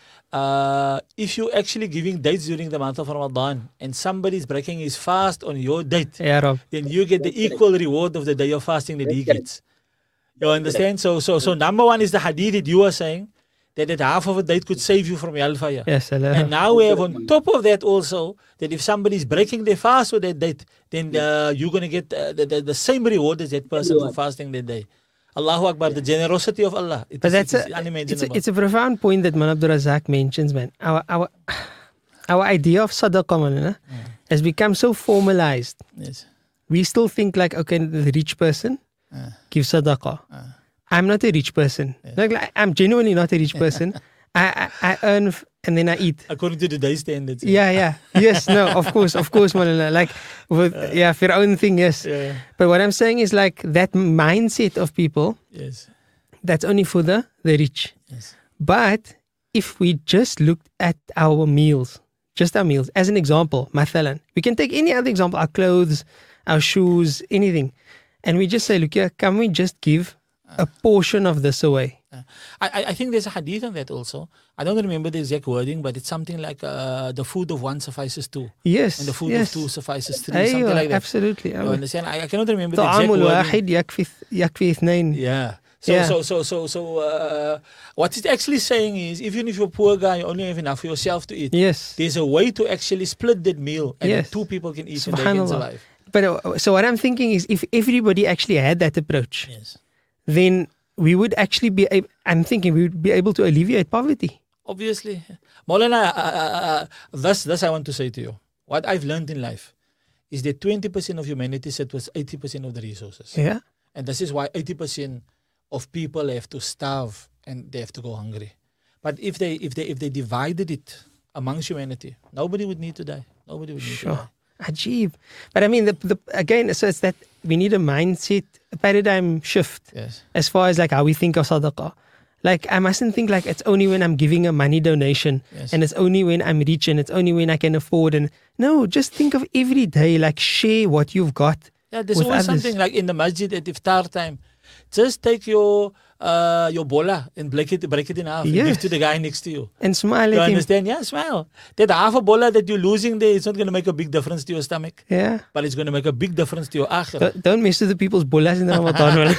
Uh, if you're actually giving dates during the month of Ramadan and somebody's breaking his fast on your date, Ya Rab. then you get the That's correct. equal reward of the day of fasting that he That's correct. gets. You understand? So so so number one is the hadith that you are saying that that half of a date could save you from hellfire. Yes, Allah. And now we have on top of that also that if somebody is breaking their fast with that date, then uh, you're going to get uh, the, the, the same reward as that person for Everyone. fasting that day. Allahu Akbar, the generosity of Allah. It But is, that's it is a, it's, unimaginable. a, it's a profound point that Man Abdul Razak mentions, man. Our our our idea of sadaqah, man, has become so formalized. yes. We still think like, okay, the rich person Uh, gives sadaqah. I'm not a rich person. Like, like, I'm genuinely not a rich person. I, I I earn f- and then I eat. according to the day standards. Yeah, yeah. Yes, no, of course, of course, Malala. Like, with, yeah, for your own thing, yes. Yeah. But what I'm saying is like that mindset of people, Yes. that's only for the, the rich. Yes. But if we just looked at our meals, just our meals, as an example, mathalan, we can take any other example, our clothes, our shoes, anything. And we just say, look here, can we just give a portion of this away? I, I- I think there's a hadith on that also. I don't remember the exact wording, but it's something like uh, the food of one suffices two, Yes. and the food yes. of two suffices three, Aywa, something like that. absolutely. You understand? I, I cannot remember the exact طعام wording. الواحد يكفي يكفي اثنين. Yeah. So, Yeah. so, so, so, so, uh, what it's actually saying is, even if you're a poor guy, you only have enough for yourself to eat. Yes. There's a way to actually split that meal, and Yes. two people can eat and they can Subhanallah. survive. But uh, so what I'm thinking is, if everybody actually had that approach, Yes. then we would actually be. ab- I'm thinking we would be able to alleviate poverty. Obviously. Maulana, uh, uh, uh, thus, thus I want to say to you, what I've learned in life is that twenty percent of humanity set was eighty percent of the resources. Yeah. And this is why eighty percent of people have to starve and they have to go hungry. But if they if they if they divided it amongst humanity, nobody would need to die. Nobody would need to die. Sure. Ajib. But I mean, the, the again, so it's that we need a mindset, a paradigm shift Yes. as far as like how we think of sadaqah. Like I mustn't think like it's only when I'm giving a money donation Yes. and it's only when I'm rich and it's only when I can afford. And no, just think of every day, like share what you've got. Yeah, there's with always others. something like in the masjid at iftar time. Just take your uh your bola and break it break it in half and give Yes. to the guy next to you. And smile You at him. understand? Yeah, smile. That half a bola that you're losing there, it's not going to make a big difference to your stomach, Yeah. but it's going to make a big difference to your akhirah. Don't, don't mess with the people's bullas in Ramadan. man.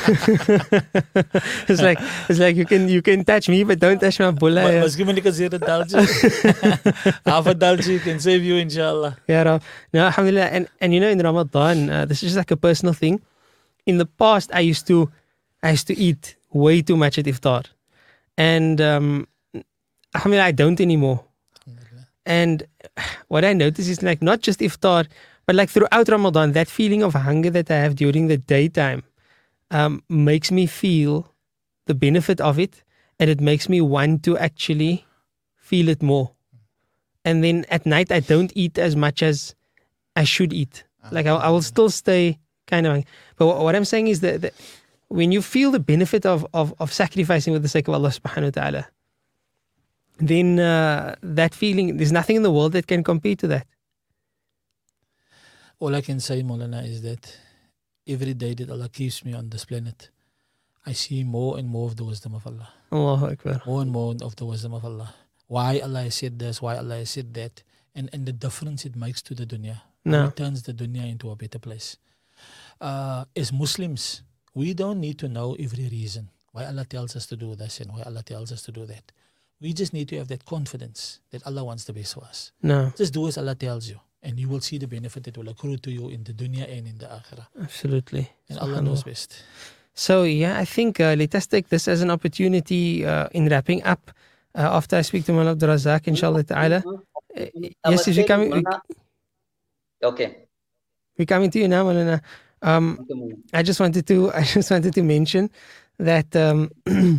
it's like it's like you can you can touch me, but don't touch my bulla. But Yeah, must give me like a zero dalji. Half a dalji can save you, inshallah. yeah Rab. No, alhamdulillah. And and you know, in Ramadan, uh, this is just like a personal thing. In the past, I used to I used to eat way too much at iftar, and um, alhamdulillah, I don't anymore. And what I notice is like not just iftar, but like throughout Ramadan, that feeling of hunger that I have during the daytime um, makes me feel the benefit of it, and it makes me want to actually feel it more. And then at night, I don't eat as much as I should eat. Like I, I will still stay kind of. But what, what I'm saying is that, that when you feel the benefit of, of of sacrificing for the sake of Allah Subhanahu wa Taala, then uh, that feeling, there's nothing in the world that can compare to that. All I can say, Maulana, is that every day that Allah keeps me on this planet, I see more and more of the wisdom of Allah. Allahu Akbar. More and more of the wisdom of Allah. Why Allah has said this, why Allah has said that, and, and the difference it makes to the dunya. No. It turns the dunya into a better place. Uh, as Muslims, we don't need to know every reason why Allah tells us to do this and why Allah tells us to do that. We just need to have that confidence that Allah wants the best for us. No, Just do as Allah tells you, and you will see the benefit that will accrue to you in the dunya and in the akhirah. absolutely. And Allah knows best. So yeah, I think uh, let us take this as an opportunity uh, in wrapping up. Uh, after I speak to Mullah Abdul Razak, inshallah ta'ala. Uh, I yes, was if you saying, coming, we, Mullah- Okay. we're coming to you now, Mullah. Um, Okay, Mullah. I just wanted to I just wanted to mention that um,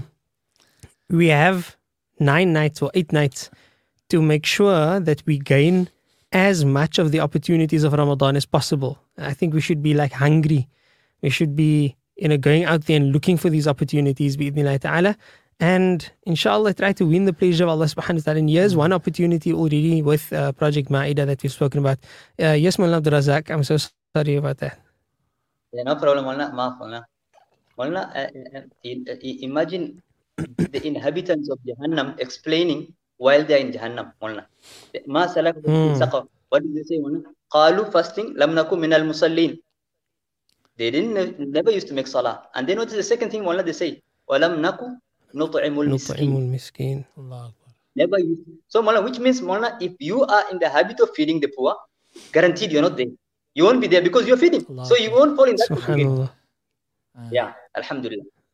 we have nine nights or eight nights to make sure that we gain as much of the opportunities of Ramadan as possible. I think we should be like hungry. We should be, you know, going out there and looking for these opportunities, bi'idhnillah ta'ala. And inshallah, try to win the pleasure of Allah subhanahu wa ta'ala. And here's one opportunity already with uh, Project Ma'idah that we've spoken about. Uh, yes, Mullah Abdul Razak, I'm so sorry about that. Yeah, no problem, Mullah. Maaf, Mullah. Mullah, uh, uh, uh, imagine the inhabitants of Jahannam explaining while they are in Jahannam, Mullah. Ma salakakum fi Hmm. saqar. What did they say, Mullah? Qalu, first thing, lam nakum min al-musallin. They didn't never used to make salah. And then what is the second thing, Mullah? They say, walam naku nut'imul miskin. Nut'imul miskin. Allah Akbar. Never used to. So, Mullah, which means, Mullah, if you are in the habit of feeding the poor, guaranteed you're not there. You won't be there because you're feeding. Allah So you won't fall in that category. Subhanallah. Yeah, Alhamdulillah.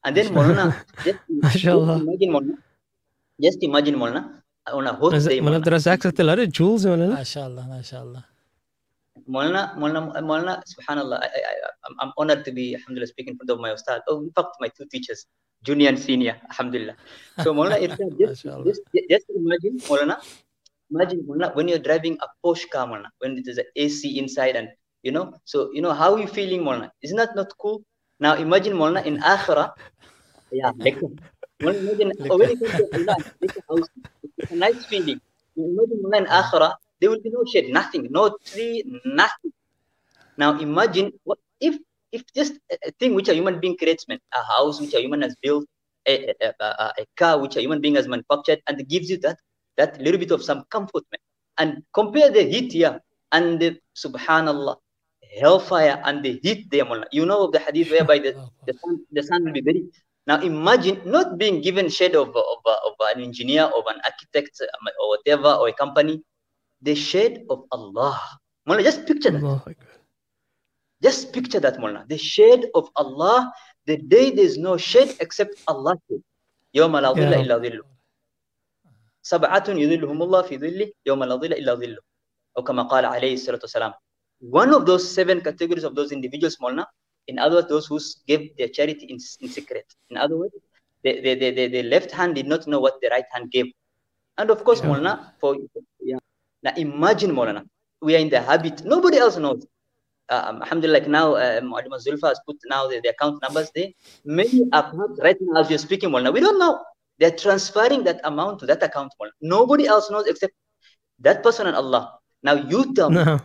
And then Maulana, just, just MashaAllah. imagine Maulana, just imagine Maulana, on a hot day, Maulana Maulana. Razak said a lot of jewels, Maulana. MashaAllah, MashaAllah. Maulana, Maulana, Maulana, subhanallah, I, I, I'm, I'm honored to be, alhamdulillah, speaking in front of my ustad. Oh, in fact, my two teachers, junior and senior, alhamdulillah. So Maulana, it's just, MashaAllah. just, just imagine, Maulana, imagine Maulana, when you're driving a Porsche car, Maulana, when there's an A C inside and, you know, so, you know, how are you feeling, Maulana? Isn't that not cool? Now imagine, Maulana, in Akhirah, yeah, like, Maulana, imagine, oh, when you come to Allah, it's a house, it's a nice feeling. Imagine, Maulana, in Akhirah, there will be no shade, nothing, no tree, nothing. Now imagine what if if just a thing which a human being creates, man, a house which a human has built, a, a, a, a car which a human being has manufactured, and it gives you that that little bit of some comfort, man. And compare the heat here and the subhanallah hellfire and the heat there, Mullah. You know of the hadith whereby the, the sun the sun will be very. Now imagine not being given shade of of, of an engineer, of an architect, or whatever, or a company. The shade of Allah. Mullah, just picture that. Allah. Just picture that, Mullah. The shade of Allah, the day there's no shade except Allah's shade. يَوْمَ لَا ظِلَّ إِلَّا ظِلُّ سَبْعَةٌ يُظِلُّهُمُ اللَّهُ فِي ظِلِّهِ يَوْمَ لَا ظِلَّ إِلَّا ظِلُّهُ أو كما قال عليه الصلاة والسلام. One of those seven categories of those individuals, Mullah, in other words, those who gave their charity in, in secret. In other words, the, the, the, the, the left hand did not know what the right hand gave. And of course, yeah. Mullah, for yeah. Now imagine, Maulana, we are in the habit, nobody else knows. Uh, alhamdulillah, like now, uh, Mu'allimah Zulfa has put now the, the account numbers there. Many are right now as you're speaking, Maulana. We don't know. They're transferring that amount to that account, Maulana. Nobody else knows except that person and Allah. Now you tell me, no.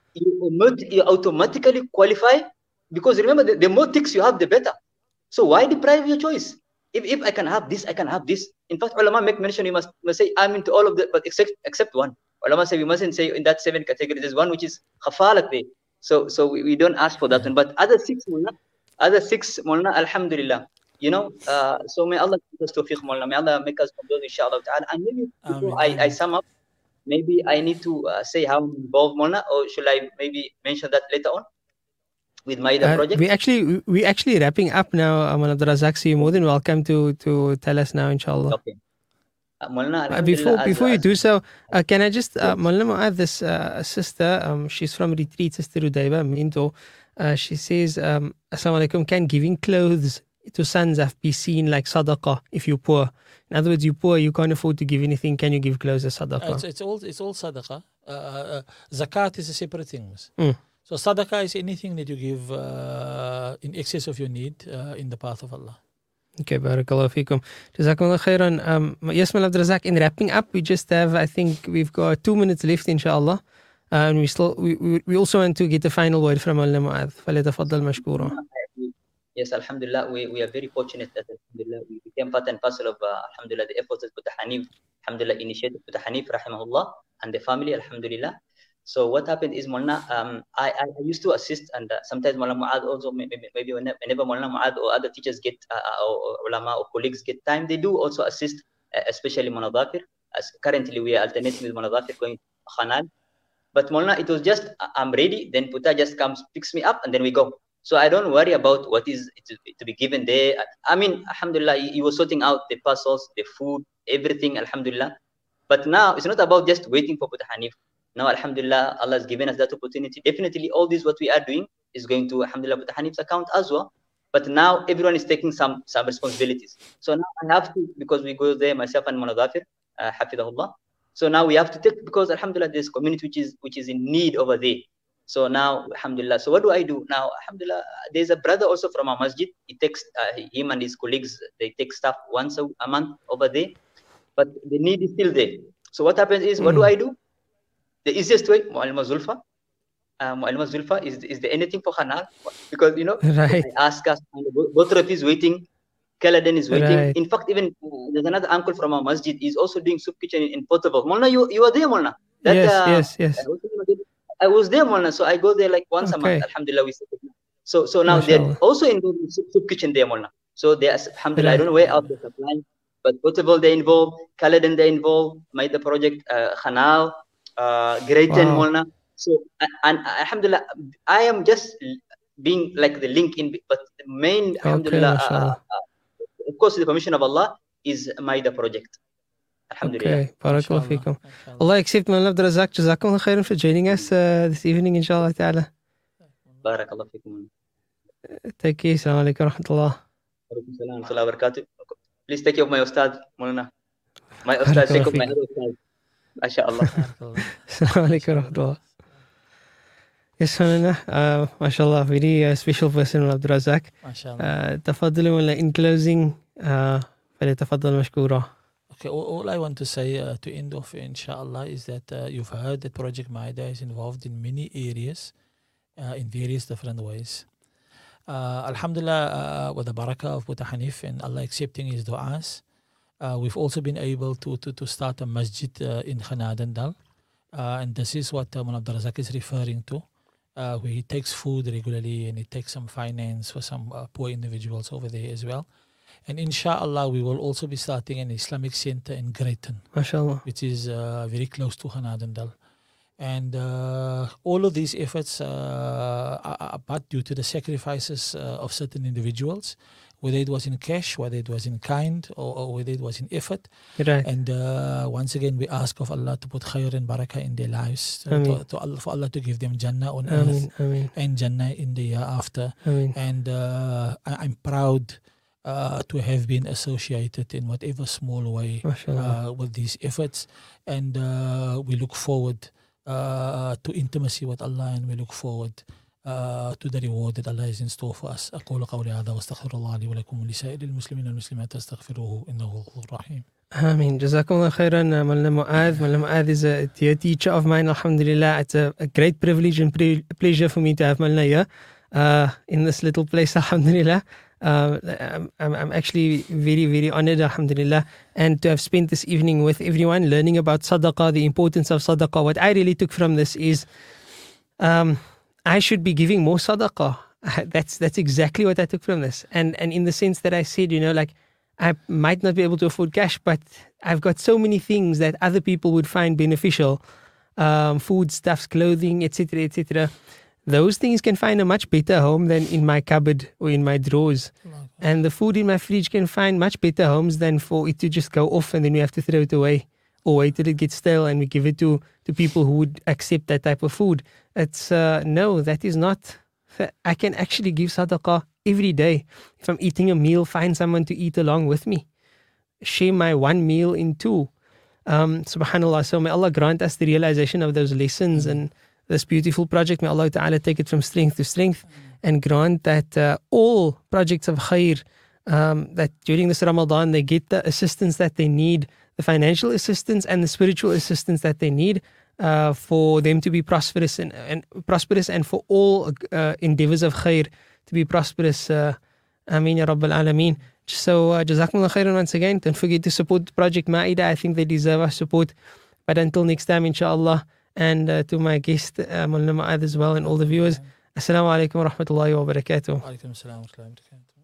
you, you automatically qualify because remember, the, the more ticks you have, the better. So why deprive your choice? If, if I can have this, I can have this. In fact, ulama make mention, you must, must say, I'm into all of them, but except except one. Ulama say, we mustn't say in that seven categories, there's one which is khafalat day. So so we, we don't ask for that one. But other six, Mulna, other six, Mulna, alhamdulillah. You know, uh, so may Allah give us tawfiq, Mulna. May Allah make us from those, inshallah ta'ala. And maybe before I, I sum up, maybe I need to uh, say how I'm involved, Mulna, or should I maybe mention that later on? With my uh, project? We actually we actually wrapping up now, Maulana Abdul Razak. So you're more than welcome to to tell us now, inshallah. Okay. Uh, Maulana, uh, before as, before as, you do so, uh, can I just uh, Maulana Mu'adh, this uh, sister, um, she's from Retreat, Sister Udaiba Minto. Uh, she says, um, Assalamu alaikum, can giving clothes to sons be seen like sadaqah if you're poor? In other words, you're poor, you can't afford to give anything. Can you give clothes as sadaqah? Uh, it's, it's all it's all sadaqah. Uh, uh, zakat is a separate thing. Mm. So sadaqah is anything that you give uh, in excess of your need uh, in the path of Allah. Okay, barakallahu feekum. Jazakumullah khairan. Um, yes, Maulana Abdul Razak, in wrapping up, we just have, I think we've got two minutes left, inshallah. Uh, and we still, we, we, we also want to get the final word from Maulana Mu'adh. فَلْيَتَفَضَّلْ مَشْكُورًا. Yes, alhamdulillah, we, we are very fortunate that alhamdulillah, we became part and parcel of uh, alhamdulillah, the efforts that Buddha Hanif, alhamdulillah, initiated Buddha Hanif, rahimahullah, and the family, alhamdulillah. So what happened is, Maulana, um, I, I used to assist, and uh, sometimes Maulana Mu'adh also, maybe, maybe whenever, whenever Maulana Mu'adh or other teachers get, uh, or, or ulama or colleagues get time, they do also assist, uh, especially Maulana Dhakir. As currently we are alternating with Maulana Dhakir going to Khanal. But Maulana, it was just, I'm ready, then Puta just comes, picks me up, and then we go. So I don't worry about what is to, to be given there. I mean, alhamdulillah, he, he was sorting out the parcels, the food, everything, alhamdulillah. But now it's not about just waiting for Puta Hanif. Now, alhamdulillah, Allah has given us that opportunity. Definitely, all this what we are doing is going to, alhamdulillah, Buddha Hanif's account as well. But now everyone is taking some some responsibilities. So now I have to, because we go there, myself and Maulana Dhafir, uh, hafidahullah. So now we have to take, because alhamdulillah, there's community which is which is in need over there. So now, alhamdulillah, so what do I do? Now, alhamdulillah, there's a brother also from our masjid. He takes, uh, him and his colleagues, they take stuff once a, a month over there. But the need is still there. So what happens is, mm. what do I do? The easiest way, Mu'allimah Zulfa. Uh, Mu'allimah Zulfa, is, is there anything for Khanal? Because, you know, right. I ask us, Botraf is waiting, Kaladan is waiting. Right. In fact, even uh, there's another uncle from our masjid, is also doing soup kitchen in, in Portable. Mulna, you, you are there, Mulna? That, yes, uh, yes, yes. I was there, Mulna, so I go there like once okay. a month, alhamdulillah. We so, so now they're also involved in soup, soup kitchen there, Mulna. So they are, alhamdulillah, right. I don't know where else they're supplying, but Portable they're involved, Kaladan they're involved, made the project, uh, Khanal, Uh, great and Molna. So and, and alhamdulillah, I am just being like the link in, but the main okay, alhamdulillah uh, uh, of course, the permission of Allah is Maida project. Alhamdulillah. Okay, barakallahu feekum. Allah accept Mawlana Abdul Razak. Jazakumullah khairan for joining us uh, this evening, inshallah ta'ala. Barakallahu feekum. Take care. Assalamu alaikum wa rahmatullah. Alaikum salam wa rahmatullahi wa barakatuh. Please take care of my Ustad, Maulana. My Ustad, take care of my other Ustad. MashaAllah. Assalamu alaikum wa rahmatullah. Yes, Maulana. Uh, MashaAllah, very uh, special person, Abdul Razak. MashaAllah. Uh, Tafaddalu Maulana, in closing, uh, فليتفضل مشكورا. Okay, all, all I want to say uh, to end off, inshallah, is that uh, you've heard that Project Maida is involved in many areas, uh, in various different ways. Uh, Alhamdulillah, uh, with the barakah of Buddha Hanif and Allah accepting his du'as, uh, we've also been able to to, to start a masjid uh, in Khanadandal. Uh, and this is what uh, Mullah Abdul Razak is referring to, uh, where he takes food regularly and he takes some finance for some uh, poor individuals over there as well. And inshallah, we will also be starting an Islamic center in Greyton, MashaAllah. which is uh, very close to Khanadandal. And uh, all of these efforts uh, are, are but due to the sacrifices uh, of certain individuals, whether it was in cash, whether it was in kind, or, or whether it was in effort. Right. And uh, once again, we ask of Allah to put khair and barakah in their lives, uh, to, to Allah, for Allah to give them Jannah on earth Ameen, Ameen, and Jannah in the year after. Ameen. And uh, I, I'm proud uh, to have been associated in whatever small way MashaAllah. uh, with these efforts. And uh, we look forward uh, to intimacy with Allah, and we look forward uh, to the reward that Allah is in store for us. أقول قولي هذا واستغفر الله لي ولكم ولسائر المسلمين والمسلمات استغفروه إنه هو الغفور الرحيم. Ameen. Jazakumullah khairan, uh, Maulana Mu'adh. Maulana Mu'adh is a dear teacher of mine, alhamdulillah. It's a, a great privilege and pre- pleasure for me to have Maulana here uh, in this little place, alhamdulillah. Uh, I'm, I'm I'm actually very, very honored, alhamdulillah, and to have spent this evening with everyone learning about sadaqah, the importance of sadaqah. What I really took from this is um, I should be giving more sadaqah. That's that's exactly what I took from this. And and in the sense that I said, you know, like, I might not be able to afford cash, but I've got so many things that other people would find beneficial. Um, food, stuffs, clothing, et cetera, et cetera. Those things can find a much better home than in my cupboard or in my drawers. And the food in my fridge can find much better homes than for it to just go off and then we have to throw it away. Or wait till it gets stale and we give it to, to people who would accept that type of food. It's, uh, no, that is not. I can actually give sadaqah every day. If I'm eating a meal, find someone to eat along with me. Share my one meal in two. Um, Subhanallah. So may Allah grant us the realization of those lessons and this beautiful project. May Allah Ta'ala take it from strength to strength and grant that uh, all projects of khair, um, that during this Ramadan they get the assistance that they need, the financial assistance and the spiritual assistance that they need uh, for them to be prosperous and, and prosperous and for all uh, endeavors of khair to be prosperous. Uh, Ameen ya Rabbal Alameen. So uh, Jazakumullah khairan once again. Don't forget to support Project Maida. I think they deserve our support. But until next time, inshallah. And uh, to my guest, uh, Maulana Mu'adh as well, and all the viewers. Assalamu alaikum wa rahmatullahi wa barakatuh. Alaikum assalam wa rahmatullahi wa barakatuh.